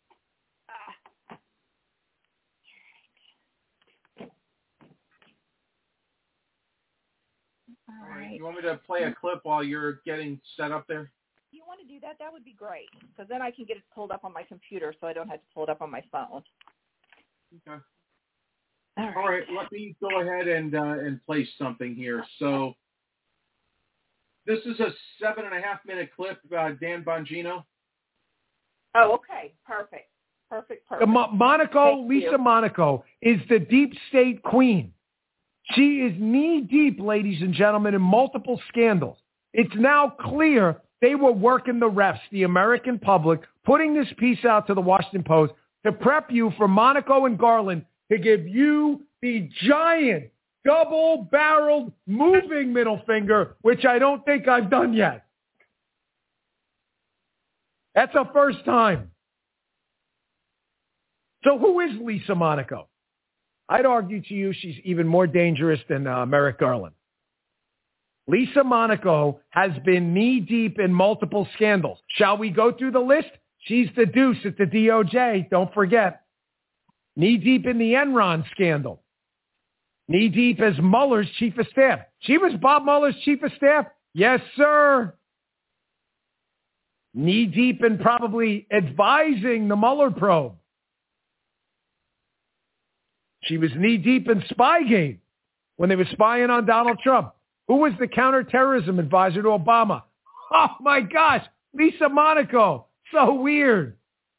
All right. You want me to play a clip while you're getting set up there? If you want to do that, that would be great. Because then I can get it pulled up on my computer so I don't have to pull it up on my phone. Okay. All right. Let me go ahead and play something here. So this is a 7.5-minute clip, Dan Bongino. Oh, okay. Perfect. Monaco, Lisa Monaco, is the deep state queen. She is knee-deep, ladies and gentlemen, in multiple scandals. It's now clear they were working the refs, the American public, putting this piece out to the Washington Post to prep you for Monaco and Garland to give you the giant, double-barreled, moving middle finger, which I don't think I've done yet. That's a first time. So who is Lisa Monaco? I'd argue to you she's even more dangerous than Merrick Garland. Lisa Monaco has been knee-deep in multiple scandals. Shall we go through the list? She's the deuce at the DOJ, don't forget. Knee-deep in the Enron scandal. Knee-deep as Mueller's chief of staff. She was Bob Mueller's chief of staff? Yes, sir. Knee-deep in probably advising the Mueller probe. She was knee-deep in Spygate when they were spying on Donald Trump. Who was the counterterrorism advisor to Obama? Oh, my gosh, Lisa Monaco. So weird.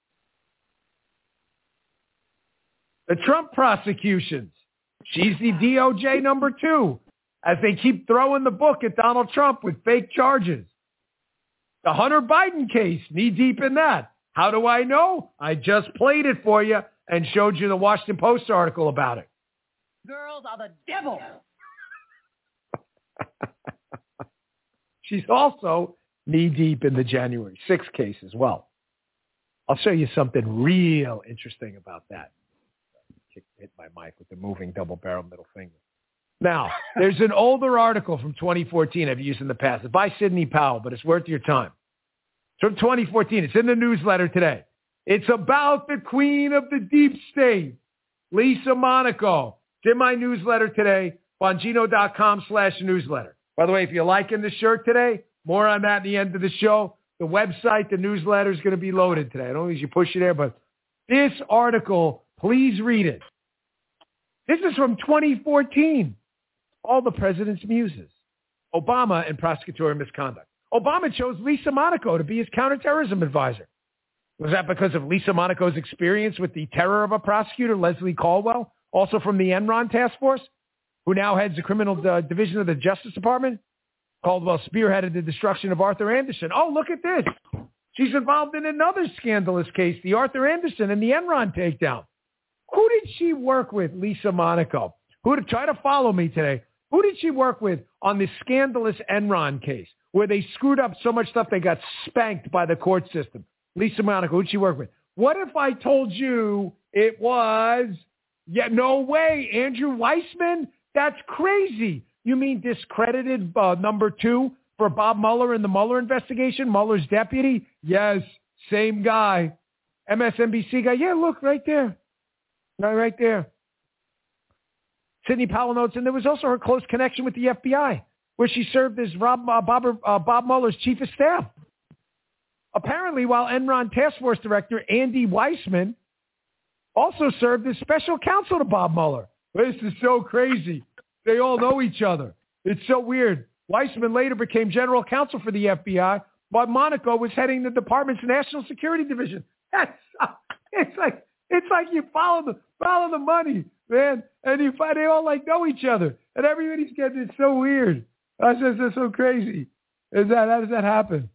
The Trump prosecutions. She's the DOJ number 2 as they keep throwing the book at Donald Trump with fake charges. The Hunter Biden case, knee-deep in that. How do I know? I just played it for you and showed you the Washington Post article about it. Girls are the devil. She's also knee-deep in the January 6th case as well. I'll show you something real interesting about that. Hit my mic with the moving double-barrel middle finger. Now, there's an older article from 2014 I've used in the past. It's by Sidney Powell, but it's worth your time. It's from 2014. It's in the newsletter today. It's about the queen of the deep state, Lisa Monaco. It's in my newsletter today, Bongino.com/newsletter. By the way, if you're liking the shirt today, more on that at the end of the show. The website, the newsletter is going to be loaded today. I don't think you push you there, but this article, please read it. This is from 2014. All the president's muses. Obama and prosecutorial misconduct. Obama chose Lisa Monaco to be his counterterrorism advisor. Was that because of Lisa Monaco's experience with the terror of a prosecutor, Leslie Caldwell, also from the Enron task force, who now heads the criminal division of the Justice Department? Caldwell spearheaded the destruction of Arthur Anderson. Oh, look at this. She's involved in another scandalous case, the Arthur Anderson and the Enron takedown. Who did she work with, Lisa Monaco? Who did try to follow me today? Who did she work with on this scandalous Enron case where they screwed up so much stuff they got spanked by the court system? Lisa Monaco, who did she work with? What if I told you it was, no way, Andrew Weissman? That's crazy. You mean discredited number 2 for Bob Mueller in the Mueller investigation, Mueller's deputy? Yes, same guy. MSNBC guy. Yeah, look, right there. Right there. Sidney Powell notes, and there was also her close connection with the FBI, where she served as Bob Mueller's chief of staff. Apparently, while Enron Task Force Director Andy Weissman also served as special counsel to Bob Mueller. This is so crazy. They all know each other. It's so weird. Weissman later became general counsel for the FBI, while Monaco was heading the department's national security division. It's like you follow the money, man, and you find they all like know each other, and everybody's getting it's so weird. That's just so crazy. How does that happen?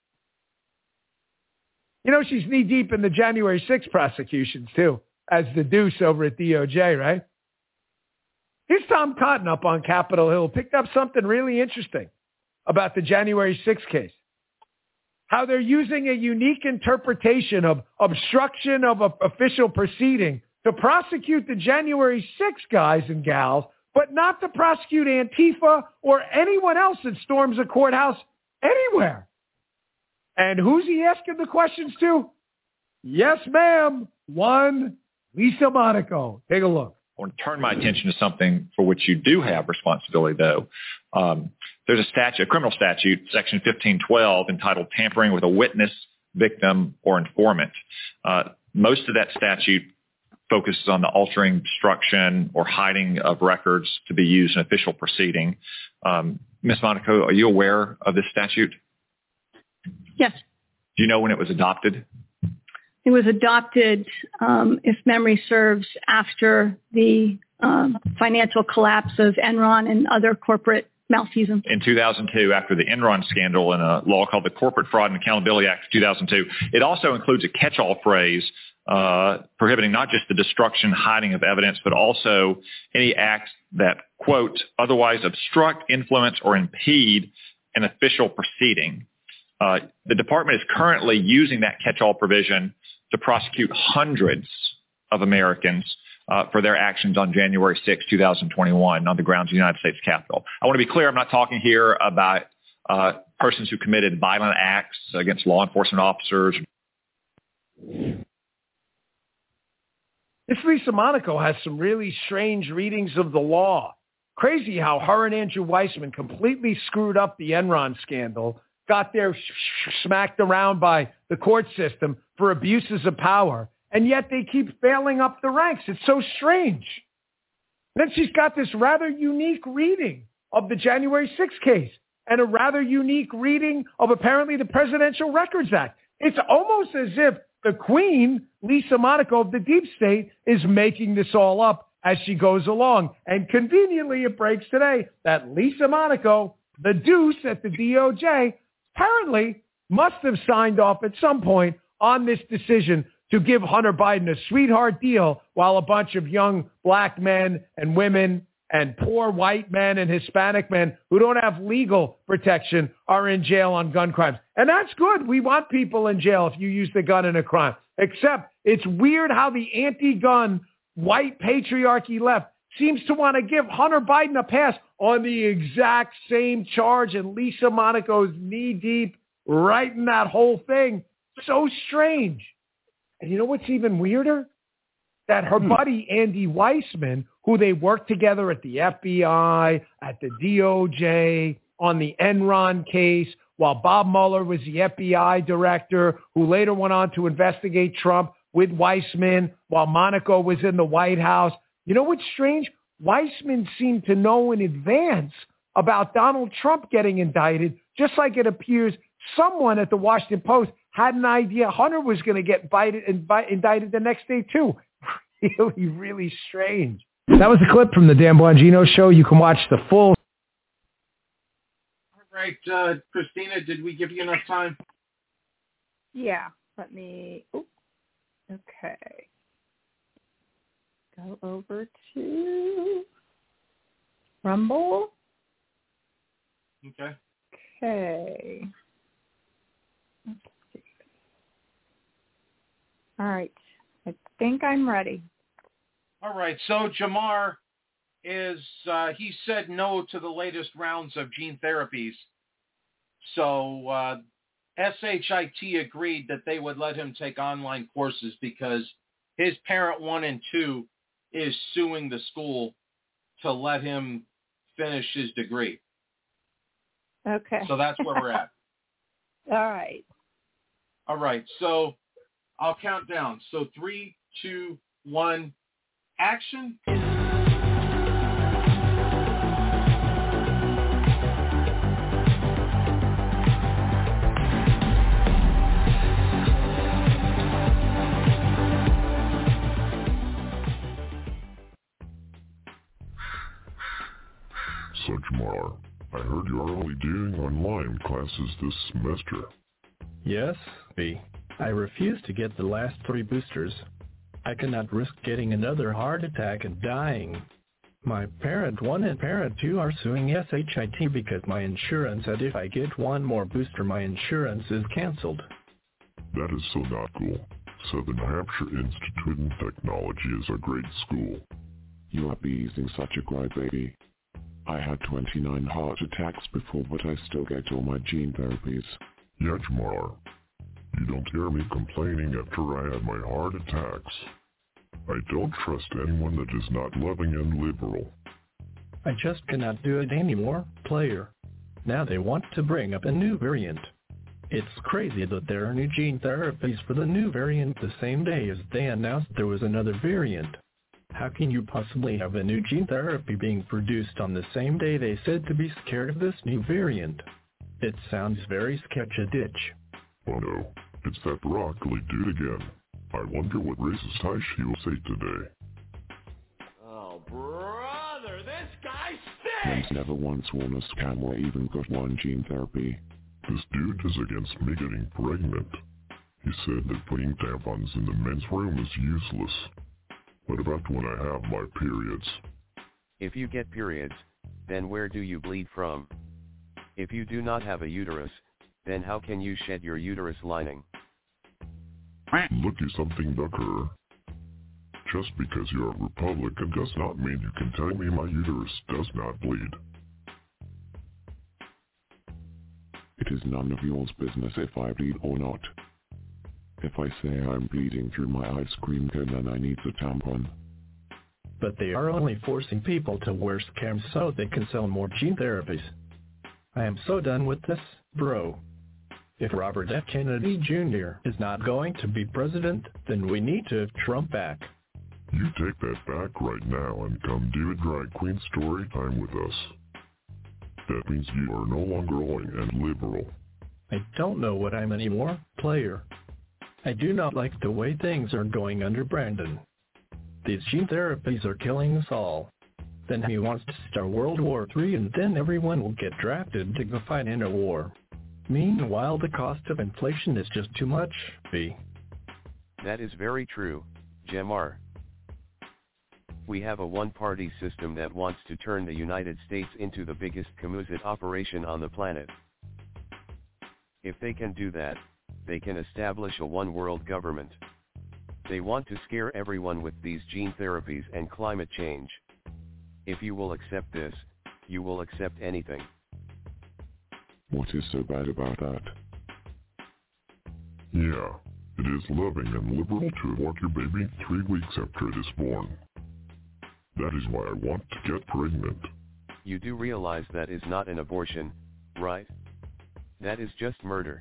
You know, she's knee deep in the January 6th prosecutions too, as the deuce over at DOJ, right? Here's Tom Cotton up on Capitol Hill, picked up something really interesting about the January 6th case. How they're using a unique interpretation of obstruction of an official proceeding to prosecute the January 6th guys and gals, but not to prosecute Antifa or anyone else that storms a courthouse anywhere. And who's he asking the questions to? Yes, ma'am. One, Lisa Monaco. Take a look. I want to turn my attention to something for which you do have responsibility, though. There's a criminal statute, Section 1512, entitled Tampering with a Witness, Victim, or Informant. Most of that statute focuses on the altering, destruction, or hiding of records to be used in official proceeding. Ms. Monaco, are you aware of this statute? Yes. Do you know when it was adopted? It was adopted, if memory serves, after the financial collapse of Enron and other corporate malfeasance. In 2002, after the Enron scandal in a law called the Corporate Fraud and Accountability Act of 2002. It also includes a catch-all phrase prohibiting not just the destruction, hiding of evidence, but also any acts that, quote, otherwise obstruct, influence, or impede an official proceeding. The department is currently using that catch-all provision to prosecute hundreds of Americans for their actions on January 6, 2021 on the grounds of the United States Capitol. I want to be clear, I'm not talking here about persons who committed violent acts against law enforcement officers. This Lisa Monaco has some really strange readings of the law. Crazy how her and Andrew Weissman completely screwed up the Enron scandal, got there smacked around by the court system for abuses of power, and yet they keep failing up the ranks. It's so strange. Then she's got this rather unique reading of the January 6th case and a rather unique reading of apparently the Presidential Records Act. It's almost as if the Queen, Lisa Monaco of the Deep State, is making this all up as she goes along. And conveniently, it breaks today that Lisa Monaco, the deuce at the DOJ, apparently must have signed off at some point on this decision to give Hunter Biden a sweetheart deal while a bunch of young black men and women and poor white men and Hispanic men who don't have legal protection are in jail on gun crimes. And that's good. We want people in jail if you use the gun in a crime. Except it's weird how the anti-gun white patriarchy left seems to want to give Hunter Biden a pass on the exact same charge, and Lisa Monaco's knee-deep right in that whole thing. So strange. And you know what's even weirder? That her buddy Andy Weissman, who they worked together at the FBI, at the DOJ, on the Enron case, while Bob Mueller was the FBI director, who later went on to investigate Trump with Weissman while Monaco was in the White House. You know what's strange? Weissman seemed to know in advance about Donald Trump getting indicted, just like it appears someone at the Washington Post had an idea Hunter was going to get indicted the next day too. Really, really strange. That was a clip from the Dan Bongino Show. You can watch the full. All right, Christina, did we give you enough time? Yeah, let me. Okay. Go over to Rumble. Okay. Okay. Let's see. All right. I think I'm ready. All right. So Jamar is, he said no to the latest rounds of gene therapies. So SHIT agreed that they would let him take online courses because his parent 1 and 2 is suing the school to let him finish his degree. Okay. So that's where we're at. All right. All right. So I'll count down. So 3, 2, 1, action. So, Jamar, I heard you are only doing online classes this semester. Yes, B. I refuse to get the last 3 boosters. I cannot risk getting another heart attack and dying. My parent 1 and parent 2 are suing SHIT because my insurance said if I get one more booster my insurance is canceled. That is so not cool. Southern Hampshire Institute of Technology is a great school. You are being such a crybaby. I had 29 heart attacks before, but I still get all my gene therapies. Yeah, Jamar. You don't hear me complaining after I had my heart attacks. I don't trust anyone that is not loving and liberal. I just cannot do it anymore, player. Now they want to bring up a new variant. It's crazy that there are new gene therapies for the new variant the same day as they announced there was another variant. How can you possibly have a new gene therapy being produced on the same day they said to be scared of this new variant? It sounds very sketch-a-ditch. Oh no, it's that broccoli dude again. I wonder what racist high she will say today. Oh, brother, this guy Man's stinks! never once worn a scam or even got one gene therapy. This dude is against me getting pregnant. He said that putting tampons in the men's room is useless. What about when I have my periods? If you get periods, then where do you bleed from? If you do not have a uterus, then how can you shed your uterus lining? Looky something, Ducker. Just because you're a Republican does not mean you can tell me my uterus does not bleed. It is none of your business if I bleed or not. If I say I'm bleeding through my ice cream cone, then I need a tampon. But they are only forcing people to wear scams so they can sell more gene therapies. I am so done with this, bro. If Robert F. Kennedy Jr. is not going to be president, then we need to have Trump back. You take that back right now and come do a drag queen story time with us. That means you are no longer oily and liberal. I don't know what I'm anymore, player. I do not like the way things are going under Brandon. These gene therapies are killing us all. Then he wants to start World War III and then everyone will get drafted to go fight in a war. Meanwhile, the cost of inflation is just too much, B. That is very true, Jamar. We have a one-party system that wants to turn the United States into the biggest Kamuzit operation on the planet. If they can do that, they can establish a one-world government. They want to scare everyone with these gene therapies and climate change. If you will accept this, you will accept anything. What is so bad about that? Yeah, it is loving and liberal to abort your baby 3 weeks after it is born. That is why I want to get pregnant. You do realize that is not an abortion, right? That is just murder.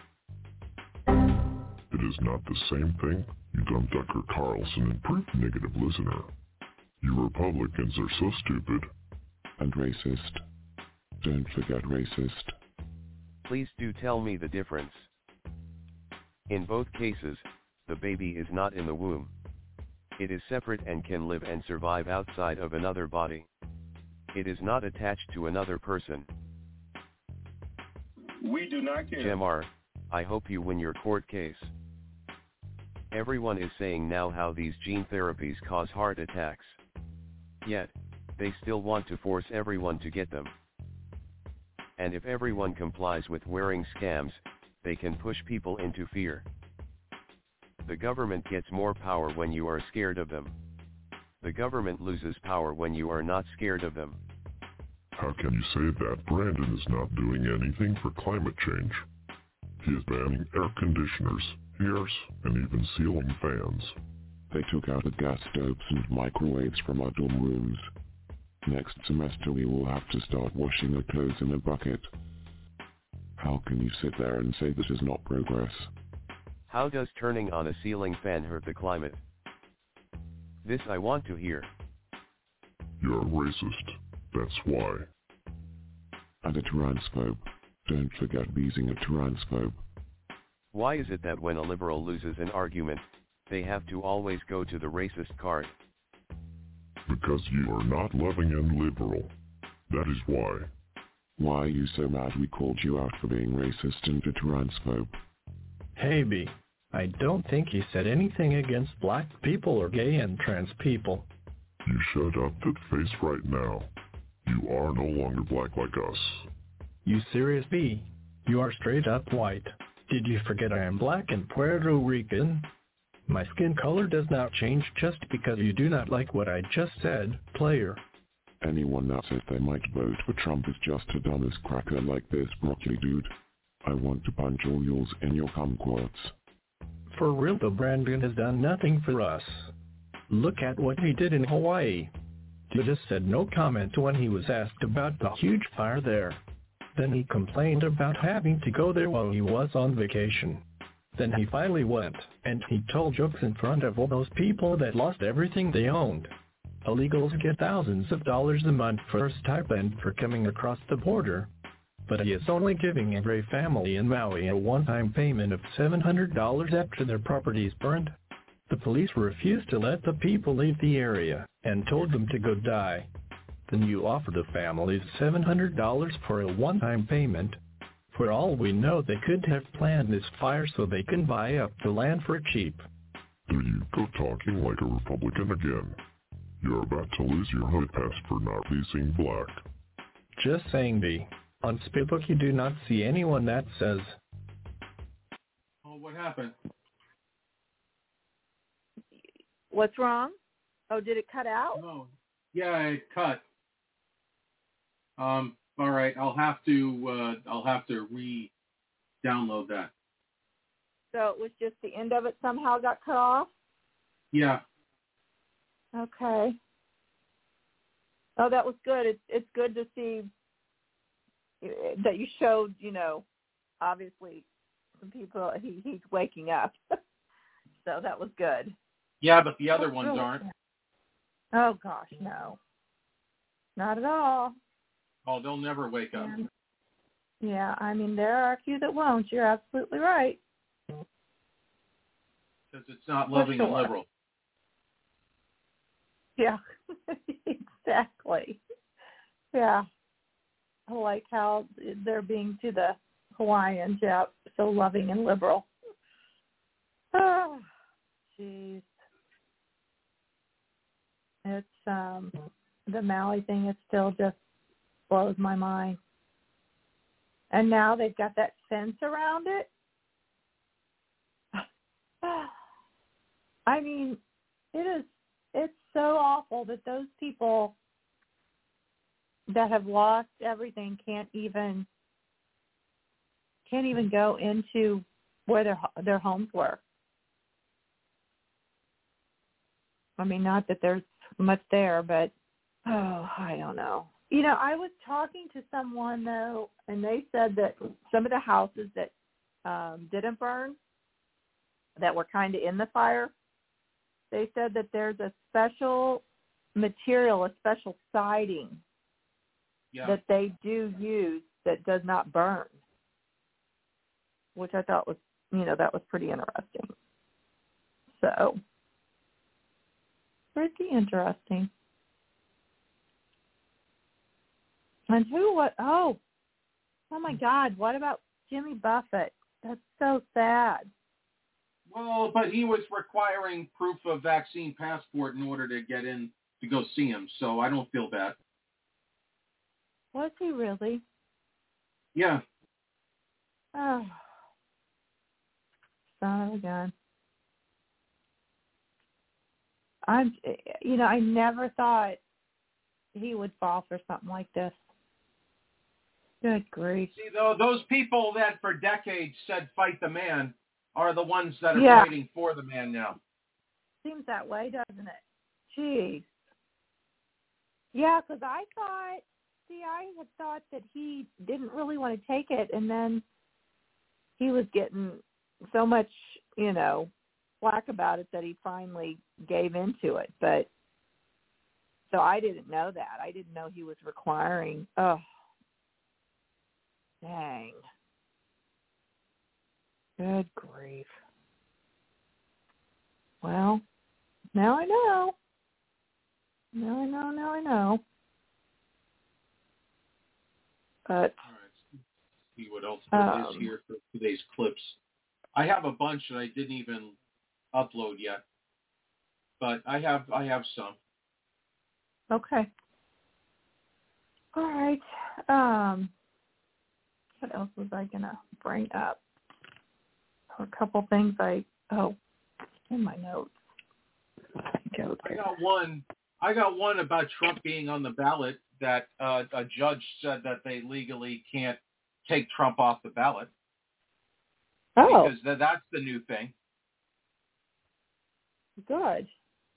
It is not the same thing, you dumb Tucker Carlson and proof negative listener. You Republicans are so stupid. And racist. Don't forget racist. Please do tell me the difference. In both cases, the baby is not in the womb. It is separate and can live and survive outside of another body. It is not attached to another person. We do not care. Jamar, I hope you win your court case. Everyone is saying now how these gene therapies cause heart attacks. Yet, they still want to force everyone to get them. And if everyone complies with wearing scams, they can push people into fear. The government gets more power when you are scared of them. The government loses power when you are not scared of them. How can you say that Brandon is not doing anything for climate change? He is banning air conditioners, heaters, and even ceiling fans. They took out the gas stoves and microwaves from our dorm rooms. Next semester we will have to start washing our clothes in a bucket. How can you sit there and say this is not progress? How does turning on a ceiling fan hurt the climate? This I want to hear. You're a racist. That's why. And a transphobe. Don't forget being a transphobe. Why is it that when a liberal loses an argument, they have to always go to the racist card? Because you are not loving and liberal. That is why. Why are you so mad we called you out for being racist and a transphobe? Hey B, I don't think he said anything against black people or gay and trans people. You shut up that face right now. You are no longer black like us. You serious B? You are straight up white. Did you forget I am black and Puerto Rican? My skin color does not change just because you do not like what I just said, player. Anyone that says they might vote for Trump is just a dumbest cracker like this broccoli dude. I want to punch all yours in your kumquats. For real though, Brandon has done nothing for us. Look at what he did in Hawaii. He just said no comment when he was asked about the huge fire there. Then he complained about having to go there while he was on vacation. Then he finally went, and he told jokes in front of all those people that lost everything they owned. Illegals get thousands of dollars a month for a stipend for coming across the border. But he is only giving every family in Maui a one-time payment of $700 after their properties burned. The police refused to let the people leave the area, and told them to go die. Then you offer the families $700 for a one-time payment. For all we know, they could have planned this fire so they can buy up the land for cheap. There you go, talking like a Republican again. You're about to lose your hood pass for not being black. Just saying, B. On Spitbook you do not see anyone that says... Oh, what happened? What's wrong? Oh, did it cut out? No. Yeah, it cut. All right, I'll have to re-download that. So it was just the end of it somehow got cut off? Yeah. Okay. Oh, that was good. It's good to see that you showed, obviously some people, he's waking up. So that was good. Yeah, but the other ones aren't. Oh, gosh, no. Not at all. Oh, they'll never wake up. Yeah, I mean, there are a few that won't. You're absolutely right. Because it's not loving and liberal. Yeah, exactly. Yeah. I like how they're being to the Hawaiians, yeah, so loving and liberal. Oh, jeez. It's, the Maui thing, it still just blows my mind. And now they've got that fence around it. I mean, it's so awful that those people that have lost everything can't even go into where their homes were. I mean, not that there's much there, but I don't know. I was talking to someone though, and they said that some of the houses that didn't burn, that were kind of in the fire, they said that there's a special material, a special siding that they do use that does not burn, which I thought was, that was pretty interesting. So, pretty interesting. And oh my God, what about Jimmy Buffett? That's so sad. Well, but he was requiring proof of vaccine passport in order to get in to go see him, so I don't feel bad. Was he really? Yeah. Oh. Son of a gun. I never thought he would fall for something like this. Good grief. See, though, those people that for decades said fight the man are the ones that are fighting for the man now. Seems that way, doesn't it? Jeez. Yeah, because I had thought that he didn't really want to take it, and then he was getting so much, flack about it that he finally gave into it. But so I didn't know that. I didn't know he was requiring. Oh, dang. Good grief. Well, now I know. Now I know. But all right, let's see what else there is here for today's clips. I have a bunch that I didn't even upload yet, but I have some. Okay. All right. What else was I gonna bring up? A couple things in my notes. I got one about Trump being on the ballot that a judge said that they legally can't take Trump off the ballot. Oh. Because that's the new thing. Good.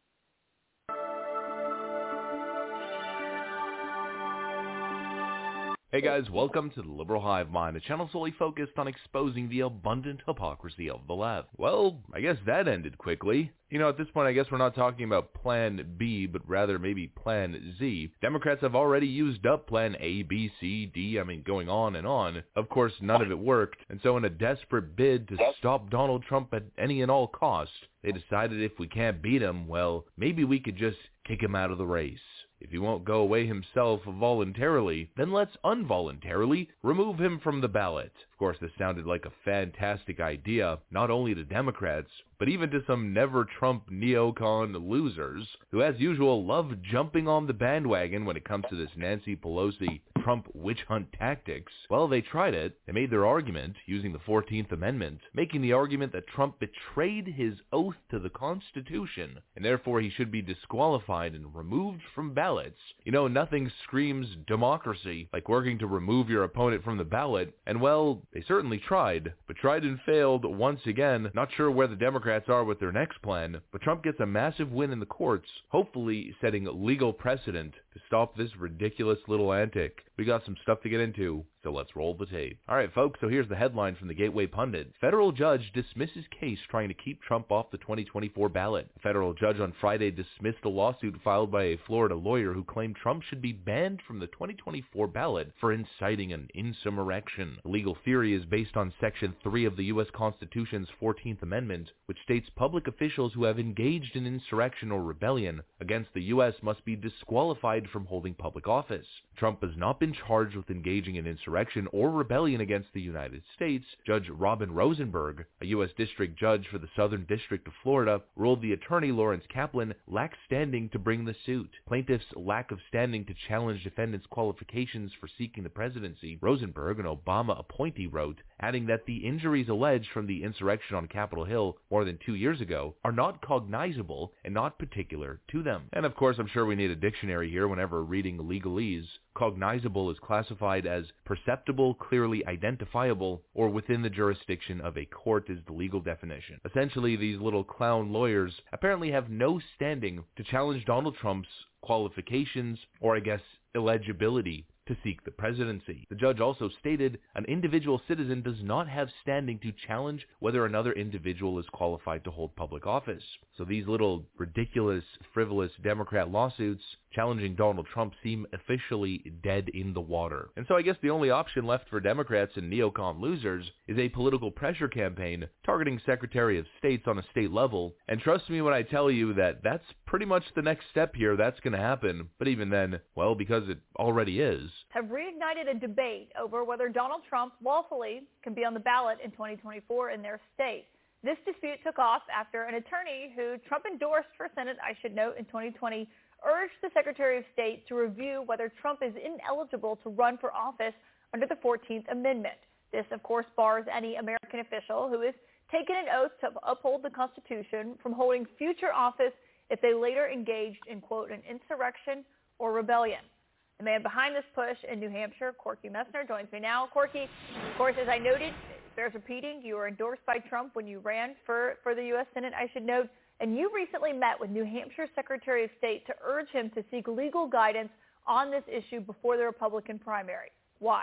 Hey guys, welcome to the Liberal Hive Mind, a channel solely focused on exposing the abundant hypocrisy of the left. Well, I guess that ended quickly. At this point, I guess we're not talking about Plan B, but rather maybe Plan Z. Democrats have already used up Plan A, B, C, D, going on and on. Of course, none of it worked, and so in a desperate bid to stop Donald Trump at any and all cost, they decided if we can't beat him, well, maybe we could just kick him out of the race. If he won't go away himself voluntarily, then let's involuntarily remove him from the ballot. Of course, this sounded like a fantastic idea, not only to Democrats, but even to some never-Trump neocon losers, who as usual love jumping on the bandwagon when it comes to this Nancy Pelosi Trump witch hunt tactics. Well, they tried it. They made their argument using the 14th Amendment, making the argument that Trump betrayed his oath to the Constitution, and therefore he should be disqualified and removed from ballots. Nothing screams democracy like working to remove your opponent from the ballot, and well, they certainly tried, but tried and failed once again. Not sure where the Democrats are with their next plan, but Trump gets a massive win in the courts, hopefully setting legal precedent to stop this ridiculous little antic. We got some stuff to get into, so let's roll the tape. Alright folks, so here's the headline from the Gateway Pundit. Federal judge dismisses case trying to keep Trump off the 2024 ballot. A federal judge on Friday dismissed a lawsuit filed by a Florida lawyer who claimed Trump should be banned from the 2024 ballot for inciting an insurrection. The legal theory is based on Section 3 of the U.S. Constitution's 14th Amendment, which states public officials who have engaged in insurrection or rebellion against the U.S. must be disqualified from holding public office. Trump has not been charged with engaging in insurrection or rebellion against the United States. Judge Robin Rosenberg, a U.S. District Judge for the Southern District of Florida, ruled the attorney Lawrence Kaplan lacked standing to bring the suit. Plaintiffs' lack of standing to challenge defendants' qualifications for seeking the presidency, Rosenberg, an Obama appointee, wrote, adding that the injuries alleged from the insurrection on Capitol Hill more than 2 years ago are not cognizable and not particular to them. And of course, I'm sure we need a dictionary here whenever reading legalese. Cognizable is classified as perceptible, clearly identifiable, or within the jurisdiction of a court is the legal definition. Essentially, these little clown lawyers apparently have no standing to challenge Donald Trump's qualifications, or I guess eligibility, to seek the presidency. The judge also stated an individual citizen does not have standing to challenge whether another individual is qualified to hold public office. So these little ridiculous, frivolous Democrat lawsuits challenging Donald Trump seem officially dead in the water. And so I guess the only option left for Democrats and neocon losers is a political pressure campaign targeting Secretary of States on a state level. And trust me when I tell you that that's pretty much the next step here. That's going to happen. But even then, well, because it already is, have reignited a debate over whether Donald Trump lawfully can be on the ballot in 2024 in their state. This dispute took off after an attorney who Trump endorsed for Senate, I should note, in 2020, urged the Secretary of State to review whether Trump is ineligible to run for office under the 14th Amendment. This, of course, bars any American official who has taken an oath to uphold the Constitution from holding future office if they later engaged in, quote, an insurrection or rebellion. The man behind this push in New Hampshire, Corky Messner, joins me now. Corky, of course, as I noted, it bears repeating, you were endorsed by Trump when you ran for the U.S. Senate, I should note. and you recently met with New Hampshire Secretary of State to urge him to seek legal guidance on this issue before the Republican primary. Why?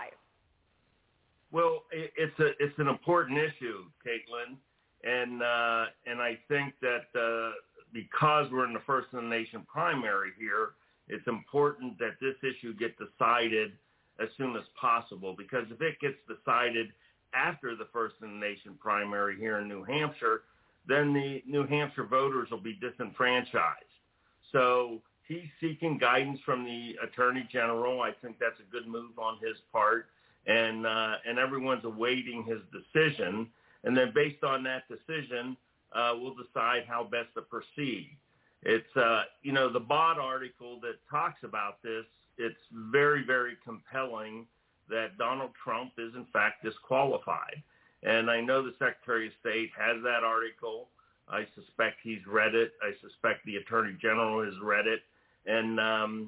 Well, it's an important issue, Caitlin, and I think that because we're in the first in the nation primary here, it's important that this issue get decided as soon as possible, because if it gets decided after the first in the nation primary here in New Hampshire, then the New Hampshire voters will be disenfranchised. So he's seeking guidance from the Attorney General. I think that's a good move on his part, and everyone's awaiting his decision. And then based on that decision, we'll decide how best to proceed. It's, the Bod article that talks about this, it's very, very compelling that Donald Trump is in fact disqualified. And I know the Secretary of State has that article. I suspect he's read it. I suspect the Attorney General has read it. And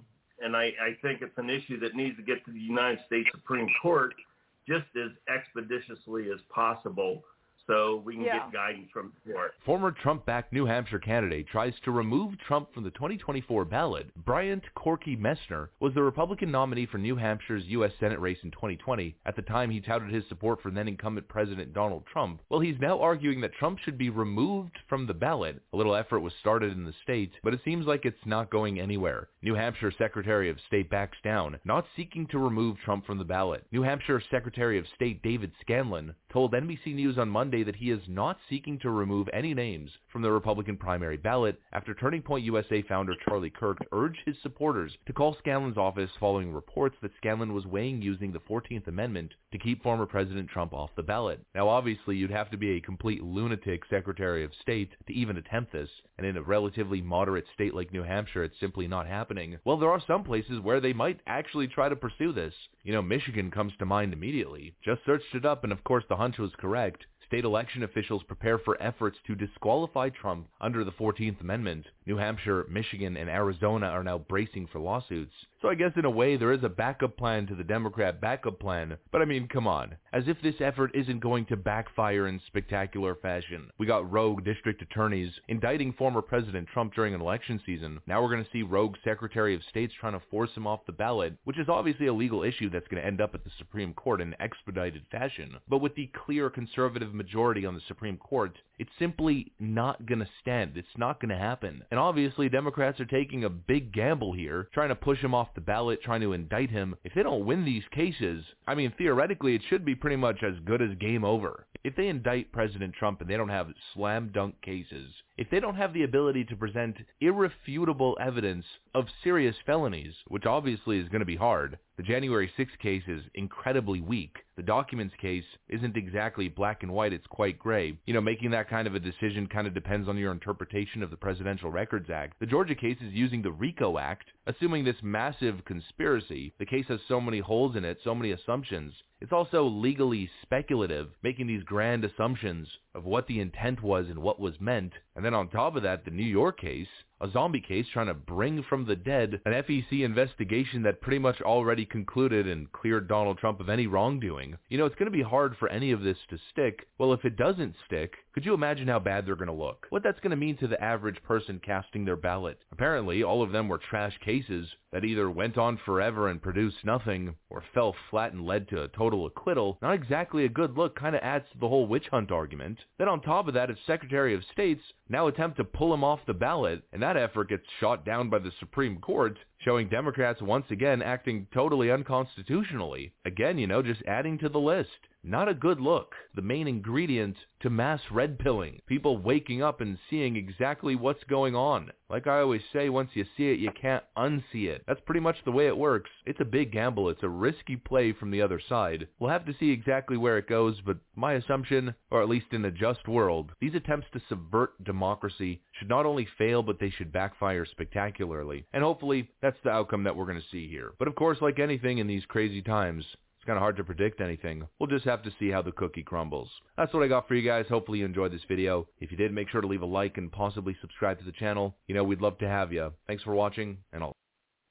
I think it's an issue that needs to get to the United States Supreme Court just as expeditiously as possible, so we can get guidance from the court. Former Trump-backed New Hampshire candidate tries to remove Trump from the 2024 ballot. Bryant Corky Messner was the Republican nominee for New Hampshire's U.S. Senate race in 2020. At the time, he touted his support for then-incumbent President Donald Trump. Well, he's now arguing that Trump should be removed from the ballot. A little effort was started in the state, but it seems like it's not going anywhere. New Hampshire Secretary of State backs down, not seeking to remove Trump from the ballot. New Hampshire Secretary of State David Scanlon told NBC News on Monday that he is not seeking to remove any names from the Republican primary ballot after Turning Point USA founder Charlie Kirk urged his supporters to call Scanlon's office following reports that Scanlon was weighing using the 14th Amendment to keep former President Trump off the ballot. Now, obviously, you'd have to be a complete lunatic Secretary of State to even attempt this, and in a relatively moderate state like New Hampshire, it's simply not happening. Well, there are some places where they might actually try to pursue this. Michigan comes to mind immediately. Just searched it up, and of course the hunch was correct. State election officials prepare for efforts to disqualify Trump under the 14th Amendment. New Hampshire, Michigan, and Arizona are now bracing for lawsuits. So I guess in a way there is a backup plan to the Democrat backup plan. But I mean, come on. As if this effort isn't going to backfire in spectacular fashion. We got rogue district attorneys indicting former President Trump during an election season. Now we're going to see rogue Secretary of States trying to force him off the ballot, which is obviously a legal issue that's going to end up at the Supreme Court in expedited fashion. But with the clear conservative majority on the Supreme Court, it's simply not going to stand. It's not going to happen. And obviously Democrats are taking a big gamble here, trying to push him off the ballot, trying to indict him. If they don't win these cases, I mean, theoretically it should be pretty much as good as game over. If they indict President Trump and they don't have slam dunk cases, if they don't have the ability to present irrefutable evidence of serious felonies, which obviously is going to be hard, the January 6th case is incredibly weak. The documents case isn't exactly black and white, it's quite gray. Making that kind of a decision kind of depends on your interpretation of the Presidential Records Act. The Georgia case is using the RICO Act, assuming this massive conspiracy. The case has so many holes in it, so many assumptions. It's also legally speculative, making these grand assumptions of what the intent was and what was meant. And then on top of that, the New York case, a zombie case trying to bring from the dead an FEC investigation that pretty much already concluded and cleared Donald Trump of any wrongdoing. It's going to be hard for any of this to stick. Well, if it doesn't stick, could you imagine how bad they're going to look? What that's going to mean to the average person casting their ballot? Apparently, all of them were trash cases that either went on forever and produced nothing, or fell flat and led to a total acquittal. Not exactly a good look, kind of adds to the whole witch hunt argument. Then on top of that, if Secretary of State's now attempt to pull him off the ballot, and that effort gets shot down by the Supreme Court, showing Democrats once again acting totally unconstitutionally. Again, just adding to the list. Not a good look. The main ingredient to mass red pilling. People waking up and seeing exactly what's going on. Like I always say, once you see it, you can't unsee it. That's pretty much the way it works. It's a big gamble. It's a risky play from the other side. We'll have to see exactly where it goes, but my assumption, or at least in a just world, these attempts to subvert democracy should not only fail, but they should backfire spectacularly. And hopefully, that's the outcome that we're going to see here. But of course, like anything in these crazy times, it's kind of hard to predict anything. We'll just have to see how the cookie crumbles. That's what I got for you guys. Hopefully you enjoyed this video. If you did, make sure to leave a like and possibly subscribe to the channel. We'd love to have you. Thanks for watching, and all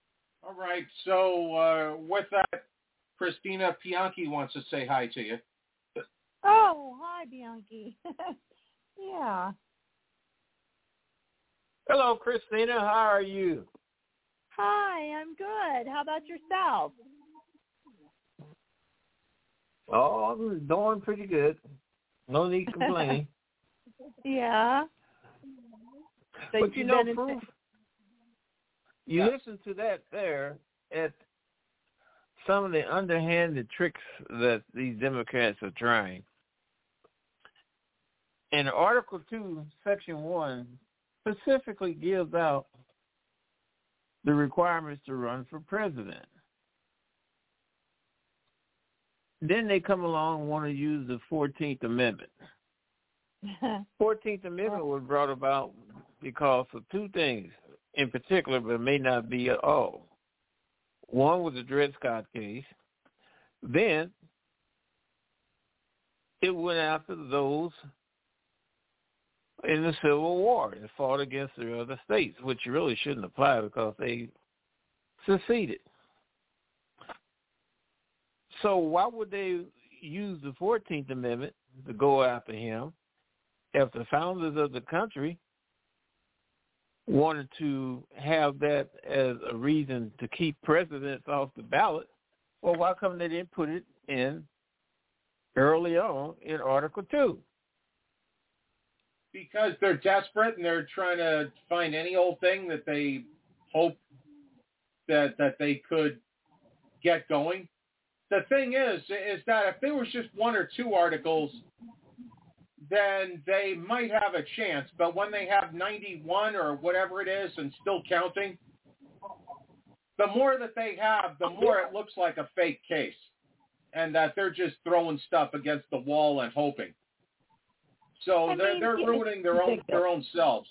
right, so with that, Christina Bianchi wants to say hi to you. Oh, hi, Bianchi. Yeah. Hello, Christina. How are you? Hi, I'm good. How about yourself? Oh, I'm doing pretty good. No need to complain. Yeah. So but you know, Proof, you listen to that there at some of the underhanded tricks that these Democrats are trying. And Article 2, Section 1 specifically gives out the requirements to run for president. Then they come along and want to use the 14th Amendment. 14th Amendment was brought about because of two things in particular, but it may not be at all. One was the Dred Scott case. Then it went after those in the Civil War that fought against the other states, which really shouldn't apply because they seceded. So why would they use the 14th Amendment to go after him if the founders of the country wanted to have that as a reason to keep presidents off the ballot? Well, why come they didn't put it in early on in Article 2? Because they're desperate and they're trying to find any old thing that they hope that they could get going. The thing is that if there was just one or two articles, then they might have a chance. But when they have 91 or whatever it is and still counting, the more that they have, the more it looks like a fake case and that they're just throwing stuff against the wall and hoping. So they're ruining their own selves.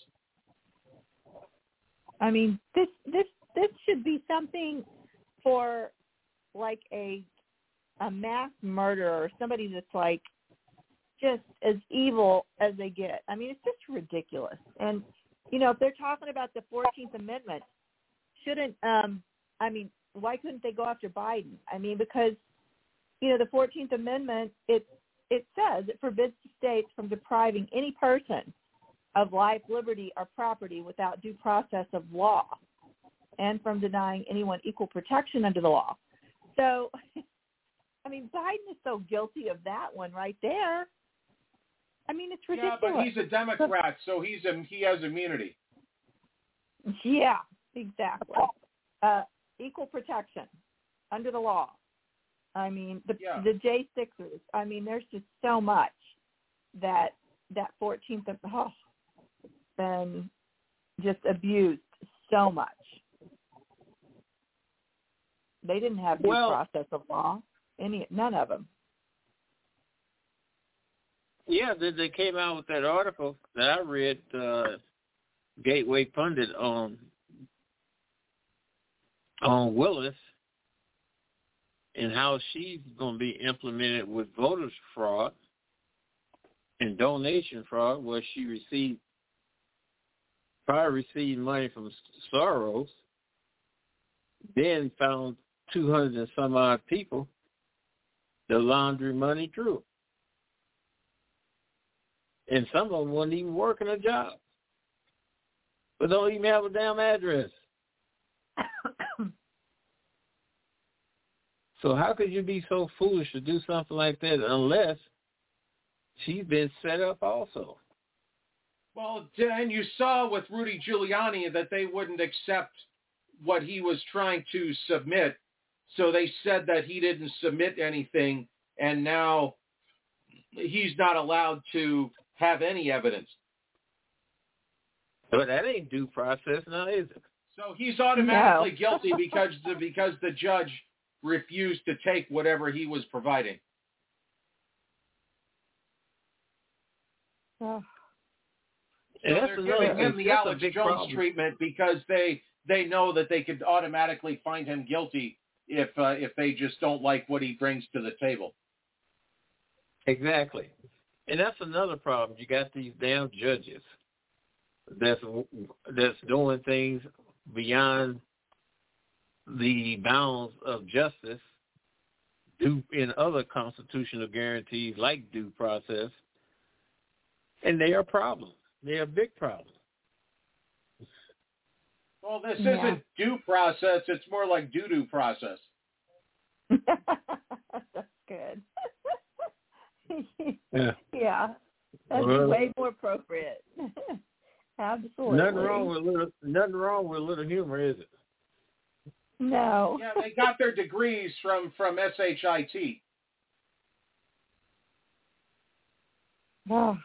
I mean, this should be something for like a mass murderer or somebody that's like just as evil as they get. I mean, it's just ridiculous. And, you know, if they're talking about the 14th Amendment, why couldn't they go after Biden? I mean, because, you know, the 14th Amendment, it says it forbids the states from depriving any person of life, liberty, or property without due process of law and from denying anyone equal protection under the law. So, I mean, Biden is so guilty of that one right there. I mean, it's ridiculous. Yeah, but he's a Democrat, so he has immunity. Yeah, exactly. Equal protection under the law. I mean, the J6ers. I mean, there's just so much that 14th been just abused so much. They didn't have due process of law. None of them. Yeah, they came out with that article that I read, Gateway Pundit on Willis and how she's going to be implemented with voter fraud and donation fraud, where she probably received money from Soros, then found 200 and some odd people to launder money through. And some of them wasn't even working a job, but don't even have a damn address. So how could you be so foolish to do something like that unless she's been set up also? Well, and you saw with Rudy Giuliani that they wouldn't accept what he was trying to submit, so they said that he didn't submit anything, and now he's not allowed to have any evidence. But that ain't due process now, is it? So he's automatically guilty because the judge refused to take whatever he was providing. Oh. So they're giving him the Alex Jones treatment because they know that they could automatically find him guilty if they just don't like what he brings to the table. Exactly. And that's another problem. You got these damn judges that's doing things beyond the bounds of justice in other constitutional guarantees like due process, and they are a problem. They're a big problem. Oh, this isn't due process. It's more like doo-doo process. That's good. Yeah. That's way more appropriate. Absolutely. Nothing wrong with little humor, is it? No. Yeah, they got their degrees from SHIT. Oh.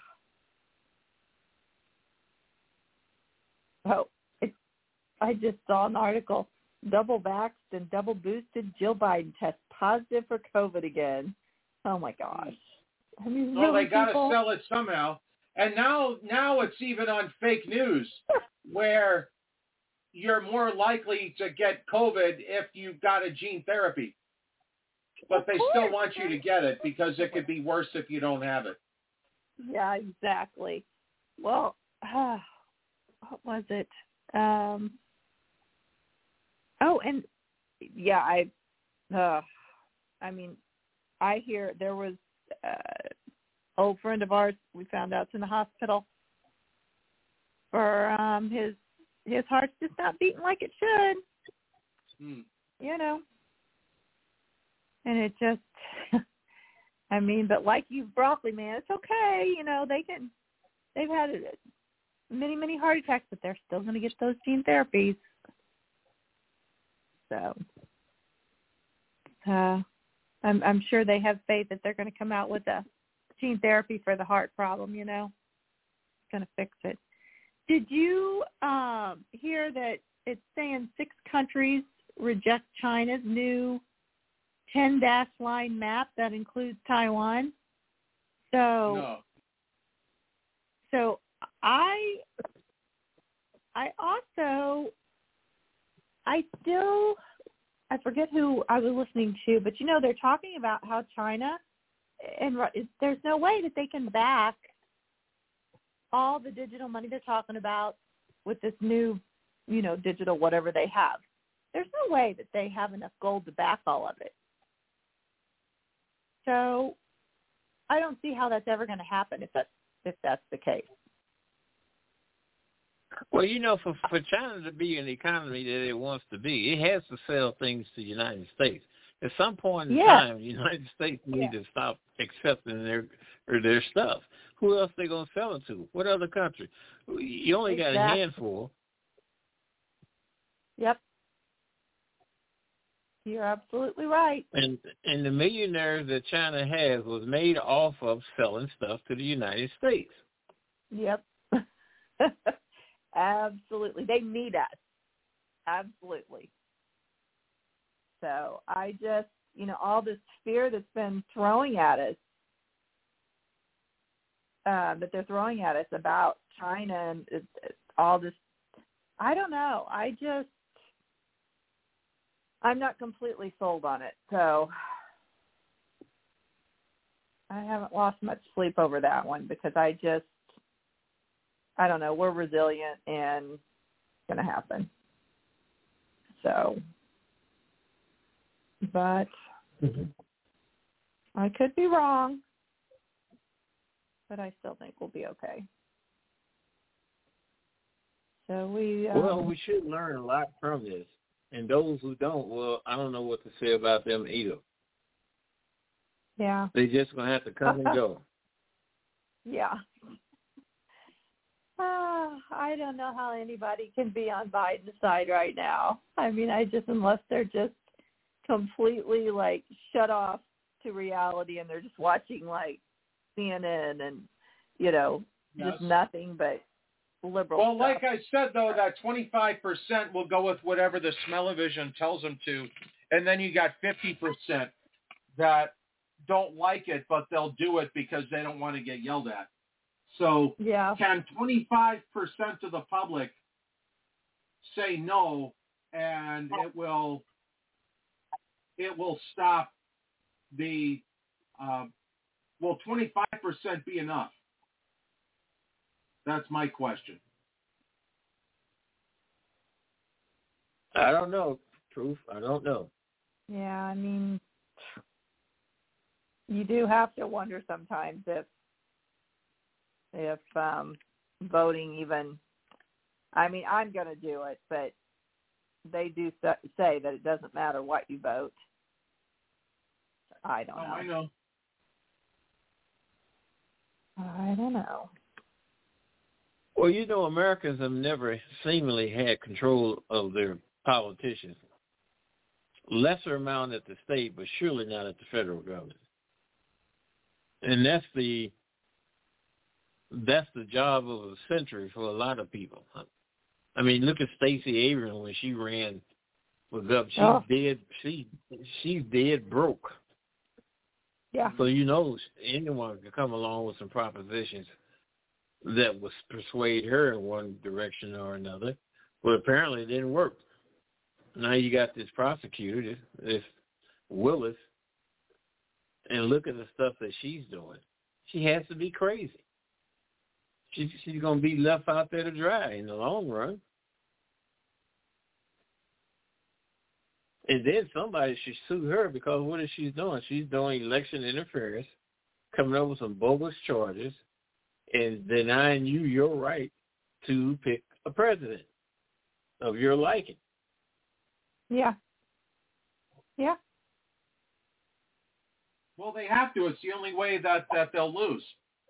I just saw an article. Double vaxxed and double boosted Jill Biden tests positive for COVID again. Oh my gosh. I mean, well, really, they got to people? sell it somehow. And now it's even on fake news where you're more likely to get COVID if you've got a gene therapy. But they still want you to get it because it could be worse if you don't have it. Yeah, exactly. Well, what was it? I hear there was old friend of ours, we found out, is in the hospital for his heart's just not beating like it should. You know. And it just, but like you, broccoli man, it's okay. You know, they've had many, many heart attacks, but they're still going to get those gene therapies. So, I'm sure they have faith that they're going to come out with a gene therapy for the heart problem, you know. It's going to fix it. Did you hear that it's saying 6 countries reject China's new 10-dash line map that includes Taiwan? So I forget who I was listening to, but you know, they're talking about how China, and there's no way that they can back all the digital money they're talking about with this new, you know, digital whatever they have. There's no way that they have enough gold to back all of it. So I don't see how that's ever going to happen if that's the case. Well, you know, for China to be an economy that it wants to be, it has to sell things to the United States. At some point in time, the United States need to stop accepting their stuff. Who else they going to sell it to? What other country? You only got a handful. Yep. You're absolutely right. And the millionaires that China has was made off of selling stuff to the United States. Yep. Absolutely. They need us. Absolutely. So I just, you know, all this fear that's been throwing at us, that they're throwing at us about China and all this, I don't know. I'm not completely sold on it. So I haven't lost much sleep over that one because I don't know. We're resilient and it's going to happen. So, but I could be wrong, but I still think we'll be okay. So we should learn a lot from this. And those who don't, well, I don't know what to say about them either. Yeah. They're just going to have to come and go. Yeah. I don't know how anybody can be on Biden's side right now. I mean, unless they're just completely, like, shut off to reality and they're just watching, like, CNN and, you know, just nothing but liberal Well, stuff. like I said, though, that 25% will go with whatever the smell-o-vision tells them to, and then you got 50% that don't like it, but they'll do it because they don't want to get yelled at. So can 25% of the public say no, and it will stop the will 25% be enough? That's my question. I don't know, Truth. I don't know. Yeah, I mean, you do have to wonder sometimes if voting even, I mean, I'm going to do it, but they do say that it doesn't matter what you vote. I don't know. I don't know. Well, you know, Americans have never seemingly had control of their politicians. Lesser amount at the state, but surely not at the federal government. And that's the job of a century for a lot of people. I mean, look at Stacey Abrams when she ran for governor. She's dead broke. Yeah. So you know anyone can come along with some propositions that would persuade her in one direction or another, but apparently it didn't work. Now you got this prosecutor, this Willis, and look at the stuff that she's doing. She has to be crazy. She's going to be left out there to dry in the long run. And then somebody should sue her because what is she doing? She's doing election interference, coming up with some bogus charges, and denying you your right to pick a president of your liking. Yeah. Yeah. Well, they have to. It's the only way that they'll lose.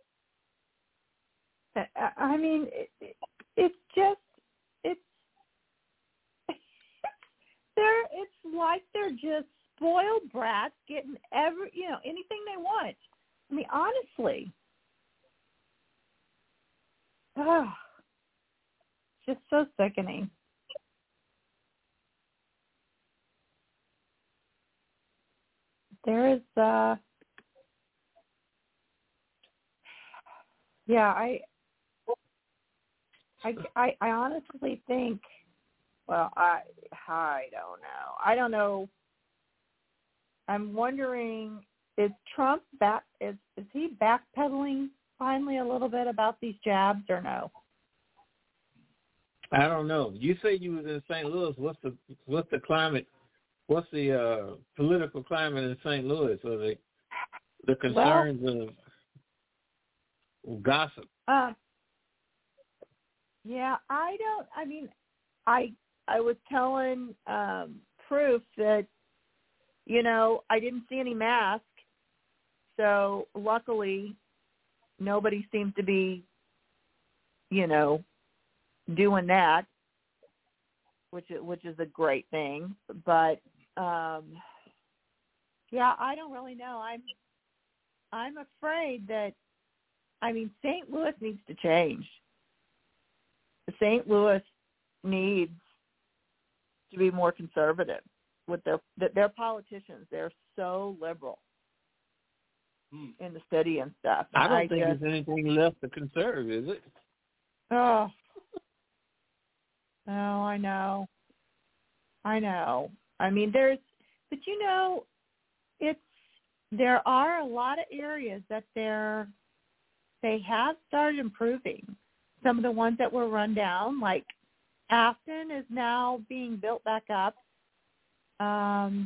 I mean, it's just, it's like they're just spoiled brats getting anything they want. I mean, honestly. Just so sickening. There is, I honestly think, well, I don't know. I don't know. I'm wondering, is Trump is he backpedaling finally a little bit about these jabs or no? I don't know. You say you was in St. Louis. What's the climate? What's the political climate in St. Louis? Or the concerns of gossip? Yeah, I was telling Proof that, I didn't see any masks, so luckily nobody seems to be, doing that, which is a great thing. But I don't really know. I'm afraid that, St. Louis needs to change. St. Louis needs to be more conservative with their politicians. They're so liberal in the city and stuff. I don't think there's anything left to conserve, is it? Oh, no, I know. There are a lot of areas that they have started improving. Some of the ones that were run down, like Afton, is now being built back up. Afton's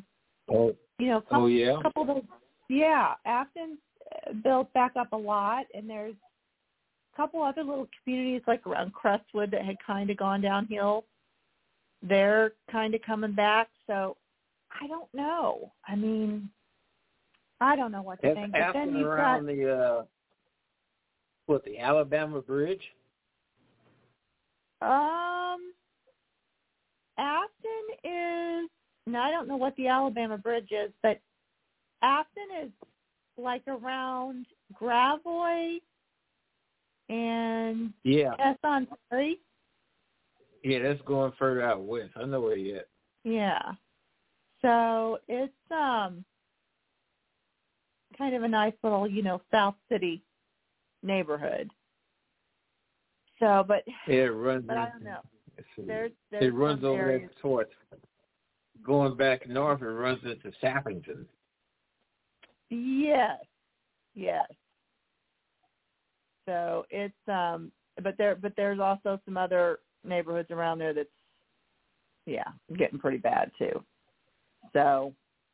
built back up a lot, and there's a couple other little communities like around Crestwood that had kind of gone downhill. They're kind of coming back, so I don't know. I don't know what to think. But then you've around got the Alabama Bridge? Afton is, I don't know what the Alabama Bridge is, but Afton is like around Gravois and Tesson Prairie. Yeah, that's going further out west. I know where you're at. Yeah. So it's kind of a nice little, South City neighborhood. So, but it runs. But I don't know. There's it runs over areas. there towards going back north. It runs into Sappington. Yes. So it's but there's also some other neighborhoods around there that's getting pretty bad too. So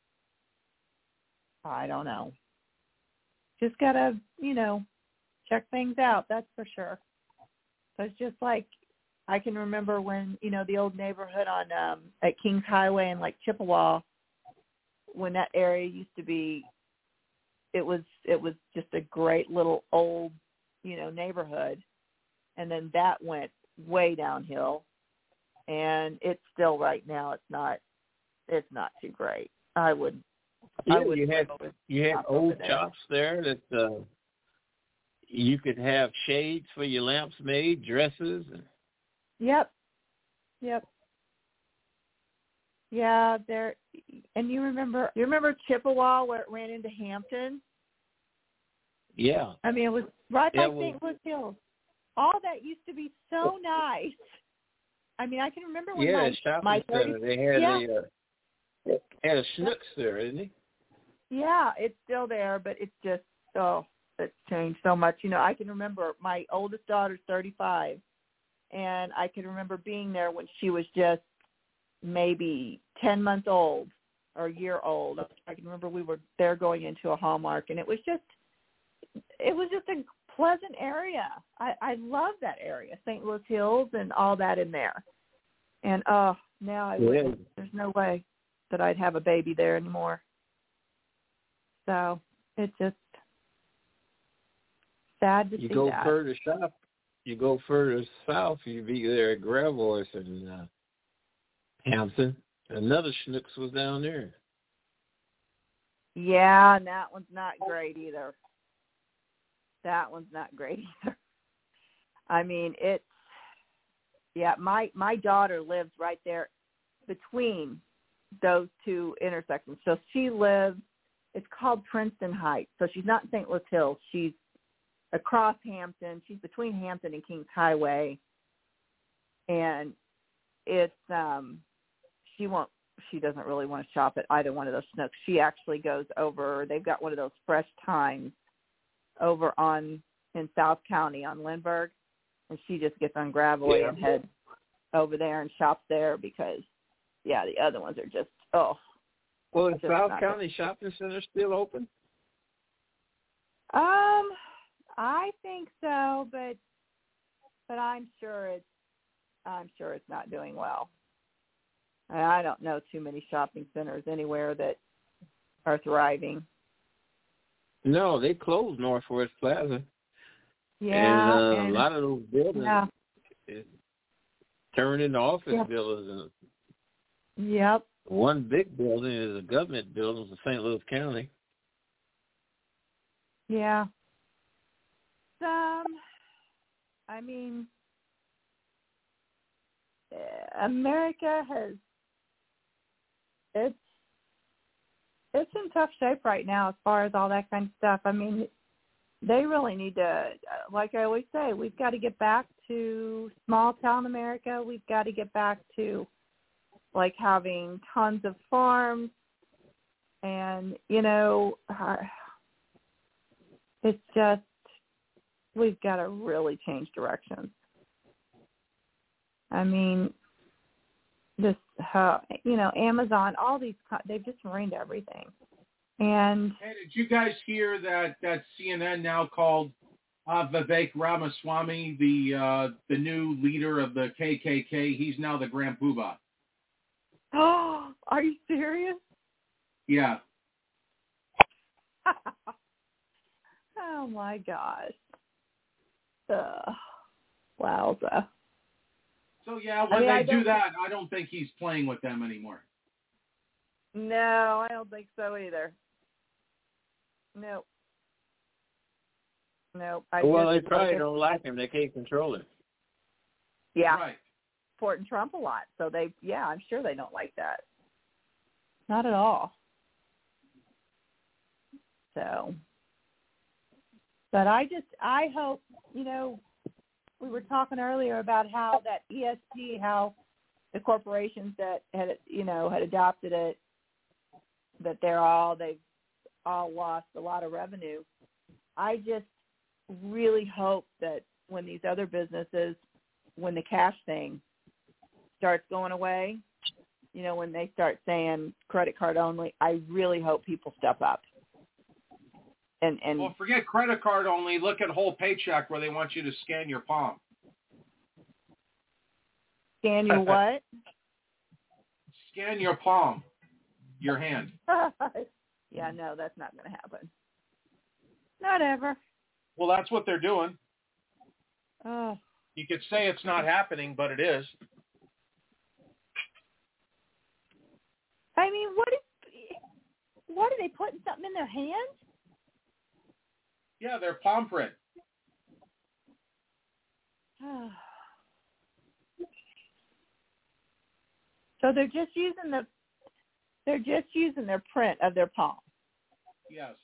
I don't know. Just gotta check things out. That's for sure. So it's just like I can remember when, the old neighborhood on at Kings Highway and like Chippewa, when that area used to be, it was just a great little old, neighborhood. And then that went way downhill, and it's still right now. It's not too great. You had old shops there that you could have shades for your lamps made, dresses. Yep. Yeah, there. And you remember Chippewa where it ran into Hampton? Yeah. I mean, it was right by St. Louis Hills. All that used to be so nice. I mean, I can remember when my center. They had a Schnucks there, isn't it? Yeah, it's still there, but it's just it's changed so much. I can remember my oldest daughter's 35, and I can remember being there when she was just maybe 10 months old or a year old. I can remember we were there going into a Hallmark, and it was just a pleasant area. I love that area, St. Louis Hills and all that in there. And now I wouldn't. There's no way that I'd have a baby there anymore. So it's just sad to see that. You go further south. You go further south, you'd be there at Gravois and Hampton. Another Schnucks was down there. Yeah, and that one's not great either. I mean, my daughter lives right there between those two intersections. So she lives, it's called Princeton Heights. So she's not in St. Louis Hills. She's across Hampton. She's between Hampton and Kings Highway. And it's, she doesn't really want to shop at either one of those Schnucks. She actually goes over, they've got one of those Fresh Times over in South County on Lindbergh, and she just gets on Gravois and heads over there and shops there because, the other ones are just, Well, is South County Shopping Center still open? I think so, but I'm sure it's not doing well. I don't know too many shopping centers anywhere that are thriving. No, they closed Northwest Plaza. Yeah, and a lot of those buildings turned into office buildings. Yep. One big building is a government building in St. Louis County. Yeah. I mean, America has it's in tough shape right now as far as all that kind of stuff. I mean, they really need to, like I always say, we've got to get back to small town America. We've got to get back to like having tons of farms and, it's just, we've got to really change directions. I mean, this, Amazon, all these, they've just ruined everything. And hey, did you guys hear that CNN now called Vivek Ramaswamy the new leader of the KKK? He's now the Grand Poobah. Oh, are you serious? Yeah. Oh my gosh. Wowza. So when they do that, I don't think he's playing with them anymore. No, I don't think so either. Nope. They probably don't like him. They can't control him. Yeah. Right. Supporting Trump a lot. So I'm sure they don't like that. Not at all. So, but I hope, we were talking earlier about how that ESG, how the corporations that had adopted it, that they've all lost a lot of revenue. I just really hope that when these other businesses, when the cash thing starts going away, when they start saying credit card only, I really hope people step up. And well, forget credit card only. Look at Whole Paycheck where they want you to scan your palm. Scan your what? Scan your palm, your hand. Yeah, no, that's not going to happen. Not ever. Well, that's what they're doing. Oh. You could say it's not happening, but it is. I mean, what are they putting something in their hand? Yeah, their palm print. So they're just using their print of their palm. Yes.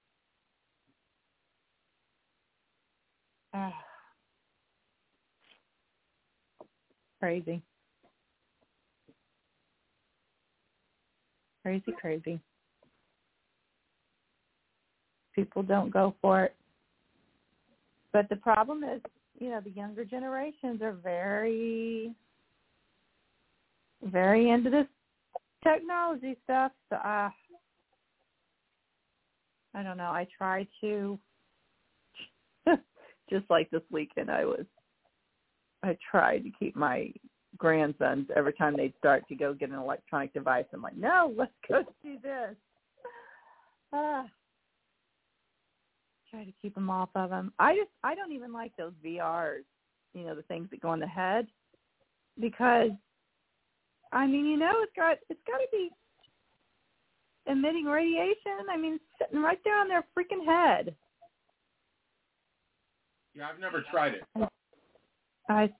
Crazy. Crazy. People don't go for it. But the problem is, the younger generations are very, very into this technology stuff. So I don't know. I try to, just like this weekend, I tried to keep my grandsons, every time they'd start to go get an electronic device, I'm like, no, let's go do this. Try to keep them off of them. I don't even like those VRs, the things that go on the head, because it's got to be emitting radiation. I mean, it's sitting right there on their freaking head. Yeah, I've never tried it. I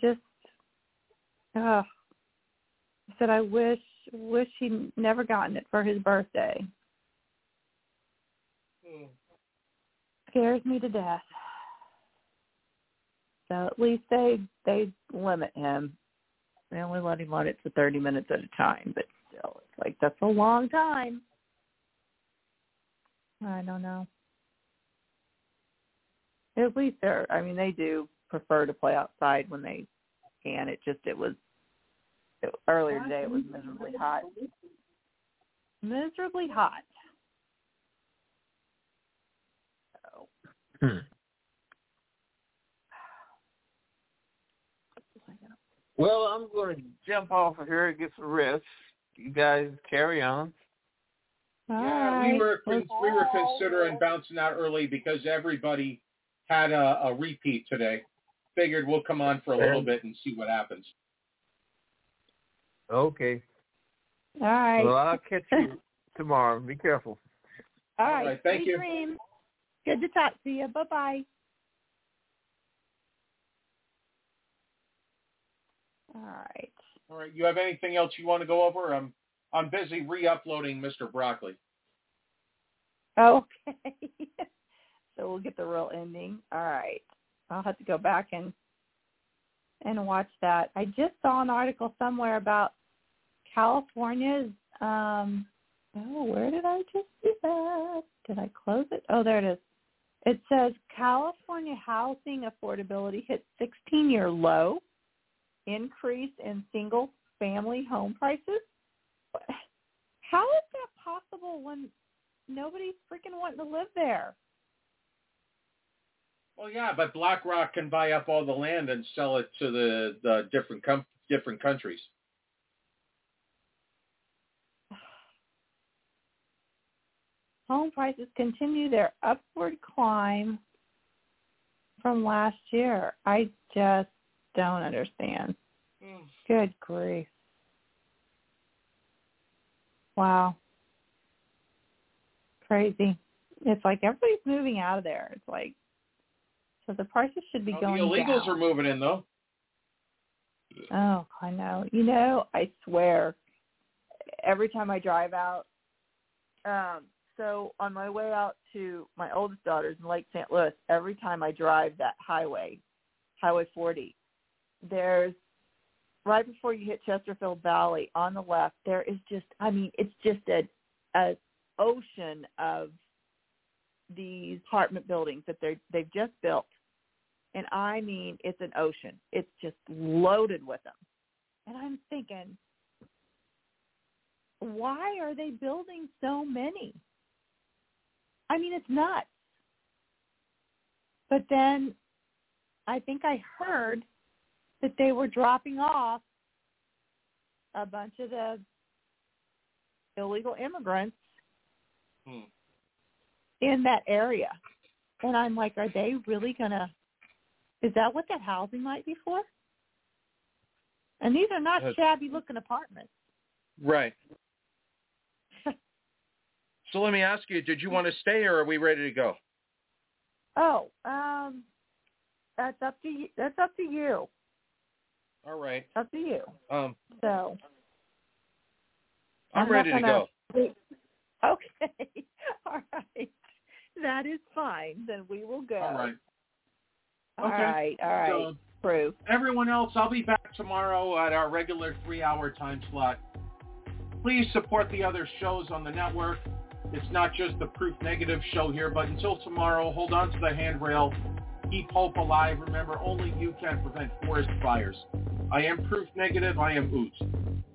said I wish he'd never gotten it for his birthday. Scares me to death. So at least they limit him. They only let him on it for 30 minutes at a time, but still, it's like, that's a long time. I don't know. At least they do prefer to play outside when they can. Earlier today it was miserably hot. Miserably hot. So. Well, I'm going to jump off of here and get some rest. You guys carry on. Yeah, we were considering bouncing out early because everybody had a repeat today. Figured we'll come on for a little bit and see what happens. Okay. All right. Well, I'll catch you tomorrow. Be careful. All right. Thank you. Dream. Good to talk to you. Bye-bye. All right. All right. You have anything else you want to go over? I'm busy re-uploading Mr. Broccoli. Okay. So we'll get the real ending. All right. I'll have to go back and watch that. I just saw an article somewhere about California's, where did I just see that? Did I close it? Oh, there it is. It says California housing affordability hit 16-year low, increase in single-family home prices. How is that possible when nobody's freaking wanting to live there? Well, yeah, but BlackRock can buy up all the land and sell it to the different countries. Home prices continue their upward climb from last year. I just don't understand. Good grief. Wow. Crazy. It's like everybody's moving out of there. It's like, so the prices should be going down. The illegals are moving in, though. Oh, I know. I swear, every time I drive out, so on my way out to my oldest daughter's in Lake St. Louis, every time I drive that highway, Highway 40, there's, right before you hit Chesterfield Valley, on the left, there is just, it's just an ocean of these apartment buildings that they've just built. And it's an ocean. It's just loaded with them. And I'm thinking, why are they building so many? It's nuts. But then I think I heard that they were dropping off a bunch of the illegal immigrants in that area. And I'm like, are they really going to, is that what that housing might be for? And these are not shabby-looking apartments. Right. So let me ask you, did you want to stay or are we ready to go? Oh, that's up to you. That's up to you. All right. Up to you. So I'm ready to go. Okay. All right. That is fine. Then we will go. All right. All right. All right. So, Proof. everyone else, I'll be back tomorrow at our regular 3-hour time slot. Please support the other shows on the network. It's not just the Proof Negative show here, but until tomorrow, hold on to the handrail. Keep hope alive. Remember, only you can prevent forest fires. I am Proof Negative. I am Oot.